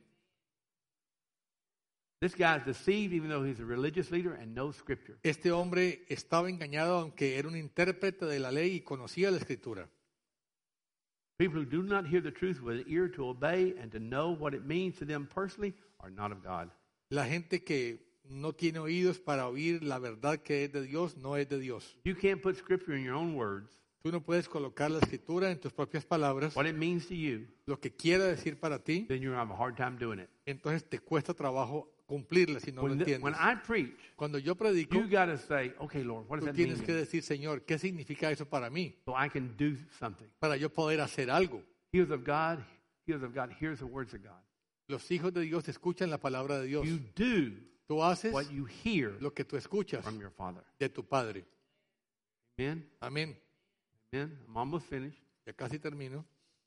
This guy's deceived, even though he's a religious leader and knows Scripture. Este hombre estaba engañado aunque era un intérprete de la ley y conocía la escritura. People who do not hear the truth with an ear to obey and to know what it means to them personally are not of God. La gente que no tiene oídos para oír la verdad que es de Dios no es de Dios. You can't put Scripture in your own words. Tú no puedes colocar la escritura en tus propias palabras, What it means to you, lo que quiera decir para ti, then you're going to have a hard time doing it. entonces te cuesta trabajo cumplirla si no lo When, the- entiendes. when I preach, Cuando yo predico, you got to say, okay, Lord, what does tú that mean? tienes que decir, Señor, ¿qué significa eso para mí? So I can do something. Para yo poder hacer algo. Hears of God, hears of God, hears the words of God. Los hijos de Dios escuchan la palabra de Dios. You do Tú haces what you hear lo que tú escuchas from your Father. de tu Padre. Amen? Amén. Amen? I'm almost finished. Ya casi termino.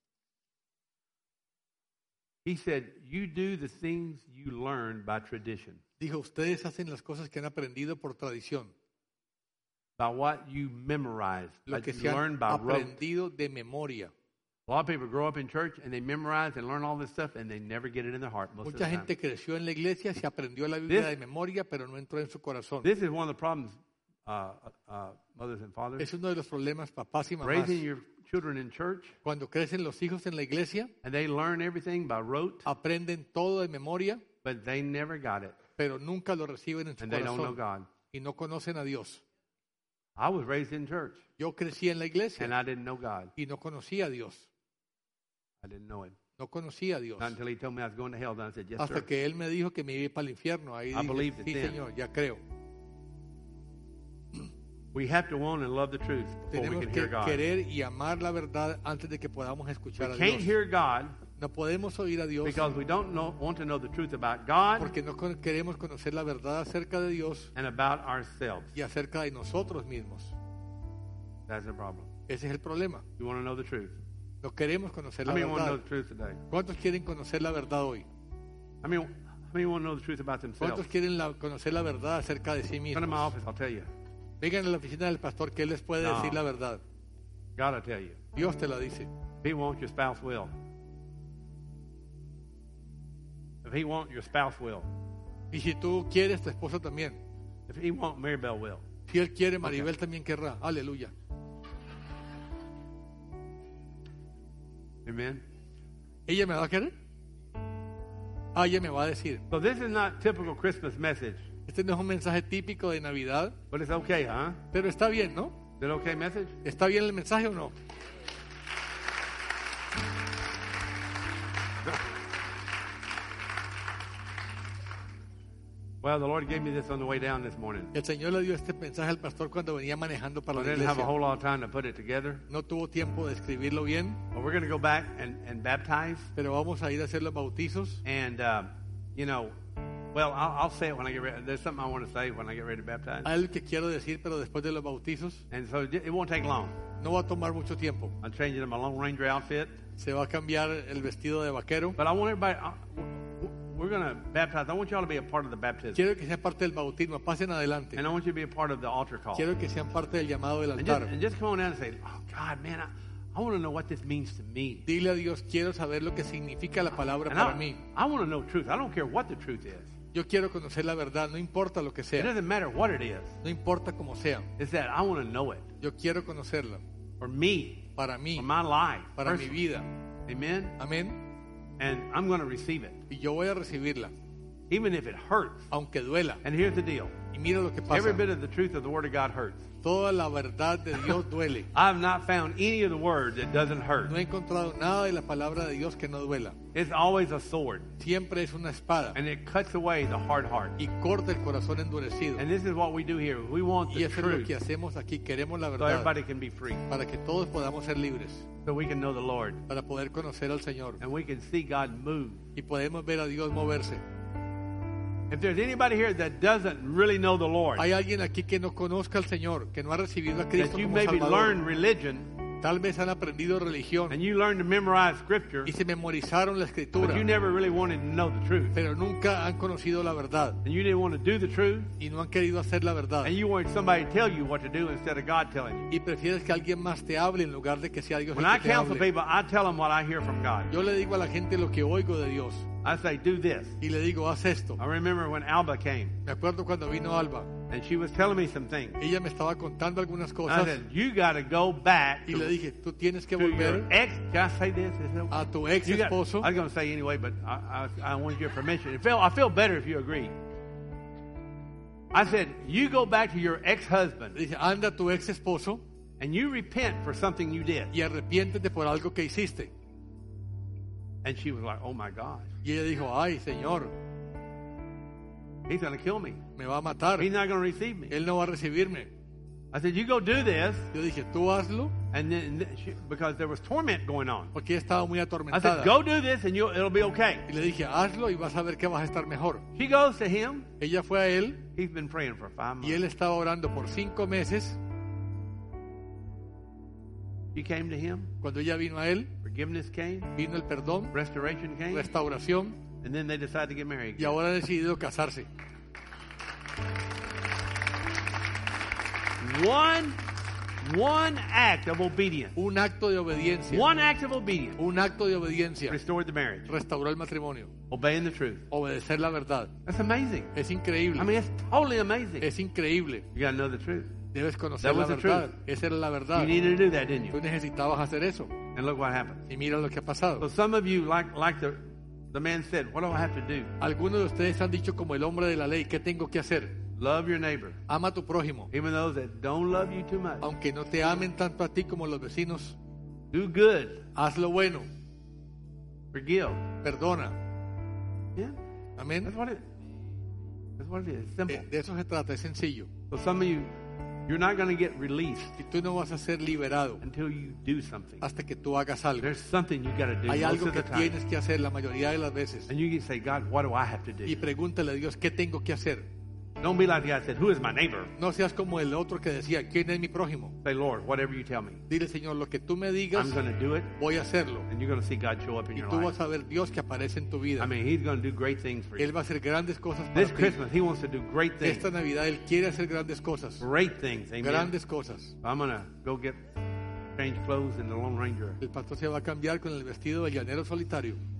He said, you do the things you learn by tradition, Dijo, ustedes hacen las cosas que han aprendido por tradición, by what you memorize, lo by que you se han learn by rote. aprendido de memoria. A lot of people grow up in church and they memorize and learn all this stuff and they never get it in their heart most of the Mucha time. gente creció en la iglesia, se aprendió la Biblia This- de memoria, pero no entró en su corazón. This is one of the problems, uh, uh, mothers and fathers. Es uno de los problemas, papás y mamás. Raising your children in church Cuando crecen los hijos en la iglesia, and they learn everything by rote, aprenden todo de memoria, but they never got it pero nunca lo reciben en su and they don't know corazón God. y no conocen a Dios. I was raised in church Yo crecí en la and iglesia I didn't know God. y no conocía a Dios. I didn't know Him. No conocía a Dios. Not until He told me I was going to hell. Then I said, yes, Hasta sir. que Él me dijo que me iba para el infierno. Ahí I believed dije, it sí, then. Señor, ya creo. We have to want and love the truth before we Tenemos can que hear God. querer y amar la verdad antes de que podamos escuchar We a can't Dios. hear God No podemos oír a Dios because we don't know, want to know the truth about God porque no con- queremos conocer la verdad acerca de Dios and about ourselves. y acerca de nosotros mismos. That's the problem. Ese es el problema. You want to know the truth. No queremos conocer How la many want to know verdad. the truth today? ¿Cuántos quieren conocer la verdad hoy? I mean, how many want to know the truth about themselves? ¿Cuántos quieren la- conocer la verdad acerca de sí Come to my mismos? office, I'll tell you. Vengan a la oficina del pastor que él les puede No. decir la verdad. God will tell you. Dios te la dice. If he wants, your spouse will. If he wants, your spouse will. Y si tú quieres, tu esposo también. If he wants, Maribel will. Si él quiere, Maribel también querrá. Aleluya. Amen. ¿Ella me va a querer? Ah, ella me va a decir. So this is not typical Christmas message, Este no es un mensaje típico de Navidad, but it's okay, huh? pero está bien, ¿no? Is it okay message? ¿Está bien el mensaje o no? Well, the Lord gave me this on the way down this morning. El Señor le dio este mensaje al pastor cuando venía manejando para I la didn't have a iglesia. whole lot of time to put it together. No tuvo tiempo de escribirlo bien, But we're going to go back and, and baptize. pero vamos a ir a hacer los bautizos. And, uh, you know, well, I'll, I'll say it when I get ready. There's something I want to say when I get ready to baptize. Hay algo que quiero decir, pero después de los bautizos And so it won't take long. no va a tomar mucho tiempo. I'm changing to my Lone Ranger outfit. Se va a cambiar el vestido de vaquero. But I want everybody, uh, we're going to baptize. I want y'all to be a part of the baptism. Quiero que sean parte del bautismo. Pasen adelante. And I want you to be a part of the altar call. Quiero que sean parte del llamado del And just, altar. and just come on down and say, oh, God, man, I, I want to know what this means to me. Dile a Dios, quiero saber lo que significa la palabra And para I, mí. I want to know truth. I don't care what the truth is. Yo quiero conocer la verdad, no importa lo que It sea. doesn't matter what it is. No importa cómo sea. It's that I want to know it Yo quiero conocerla. for me, Para mí, for my life, para mi personally. vida. Amen? Amén. And I'm going to receive it, Y yo voy a recibirla, even if it hurts. aunque duela. And here's the deal. Y mira lo que pasa. Every bit of the truth of the Word of God hurts. Toda la verdad de Dios duele. I have not found any of the Word that doesn't hurt. No he encontrado nada de la palabra de Dios que no duela. It's always a sword, Siempre es una espada and it cuts away the hard heart. y corta el corazón endurecido. And this is what we do here. We want Y the eso es lo truth que hacemos aquí. Queremos la so verdad everybody can be free, para que todos podamos ser libres, so we can know the Lord, para poder conocer al Señor and we can see God move. y podemos ver a Dios moverse. If there's anybody here that doesn't really know the Lord, Hay alguien aquí que no conozca al Señor, que no ha recibido a Cristo that you como maybe Salvador. learned religion, Tal vez han aprendido religión and you learned to memorize Scripture, y se memorizaron la escritura, but you never really wanted to know the truth, pero nunca han conocido la verdad and you didn't want to do the truth, y no han querido hacer la verdad. and you wanted somebody to tell you what to do instead of God telling you. Y prefieres que alguien más te hable en lugar de que sea Dios When el I que te counsel hable. people, I tell them what I hear from God. Yo le digo a la gente lo que oigo de Dios I say, do this. y le digo, haz esto. I remember when Alba came, Me acuerdo cuando vino Alba, and she was telling me some things. ella me estaba contando algunas I cosas said, you got to go back y le to, dije, tú tienes que to your volver ex. Can I say this? Is it okay? a tu ex You got- esposo. I was going to say anyway, but I, I, I wanted your permission. It felt, I feel better if you agree. I said, you go back to your ex-husband Le dije, anda a tu ex esposo and you repent for something you did. y arrepiéntete por algo que hiciste. And she was like, oh my gosh, Y ella dijo, ay, Señor, he's going to kill me. me va a matar. He's not going to receive me. Él no va a recibirme. I said, you go do this. Yo dije, tú hazlo, And then, and then she, because there was torment going on. porque ella estaba muy I said, atormentada. go do this and you'll, it'll be okay. Y le dije, hazlo y vas a ver que vas a estar mejor. She goes to him. Ella fue a él He's been praying for five months. y él estaba orando por cinco meses. She came to him. Cuando ella vino a él, Forgiveness came. vino el perdón, Restoration came. restauración, And then they decided to get married. y ahora ha decidido casarse. One, one act of obedience. Un acto de obediencia. One act of obedience Un acto de obediencia restored the marriage. restauró el matrimonio. Obeying the truth. Obedecer la verdad. That's amazing. Es increíble. I mean, it's totally amazing. Es increíble. You got to know the truth. Debes conocer That la was the verdad. Esa era la verdad. You needed to do that, didn't Tú you? necesitabas hacer eso. And look what happened. Y mira lo que ha pasado. So some of you, like like the the man said, what do I have to do? Algunos de ustedes han dicho como el hombre de la ley, ¿qué tengo que hacer? Love your neighbor, Ama a tu prójimo. even those that don't love you too much. Aunque no te amen tanto a ti como los vecinos, Do good. haz lo bueno. Forgive. Perdona. Yeah, Amén. that's what it. That's what it is. It's simple. Eh, De eso se trata, es sencillo. So some of you, you're not going to get released Y tú no vas a ser liberado until you do something. hasta que tú hagas algo. There's something you got to do Hay most algo of que the time. tienes que hacer la mayoría de las veces. And you can say, God, what do I have to do? Y pregúntale a Dios, ¿qué tengo que hacer? Don't be like the guy that said, who is my neighbor? No seas como el otro que decía, ¿quién es mi prójimo? Say, Lord, whatever you tell me, Dile, Señor, lo que tú me digas, I'm going to do it, voy a hacerlo. and you're going to see God show up in Y your tú life. vas a ver Dios que aparece en tu vida. I mean, he's going to do great things for you. Él va a hacer grandes cosas para This ti. Christmas, he wants to do great things. Esta Navidad Él quiere hacer grandes cosas. Great things. Amen. Grandes cosas. I'm going to go get change clothes in the Lone Ranger. El pastor se va a cambiar con el vestido del llanero solitario.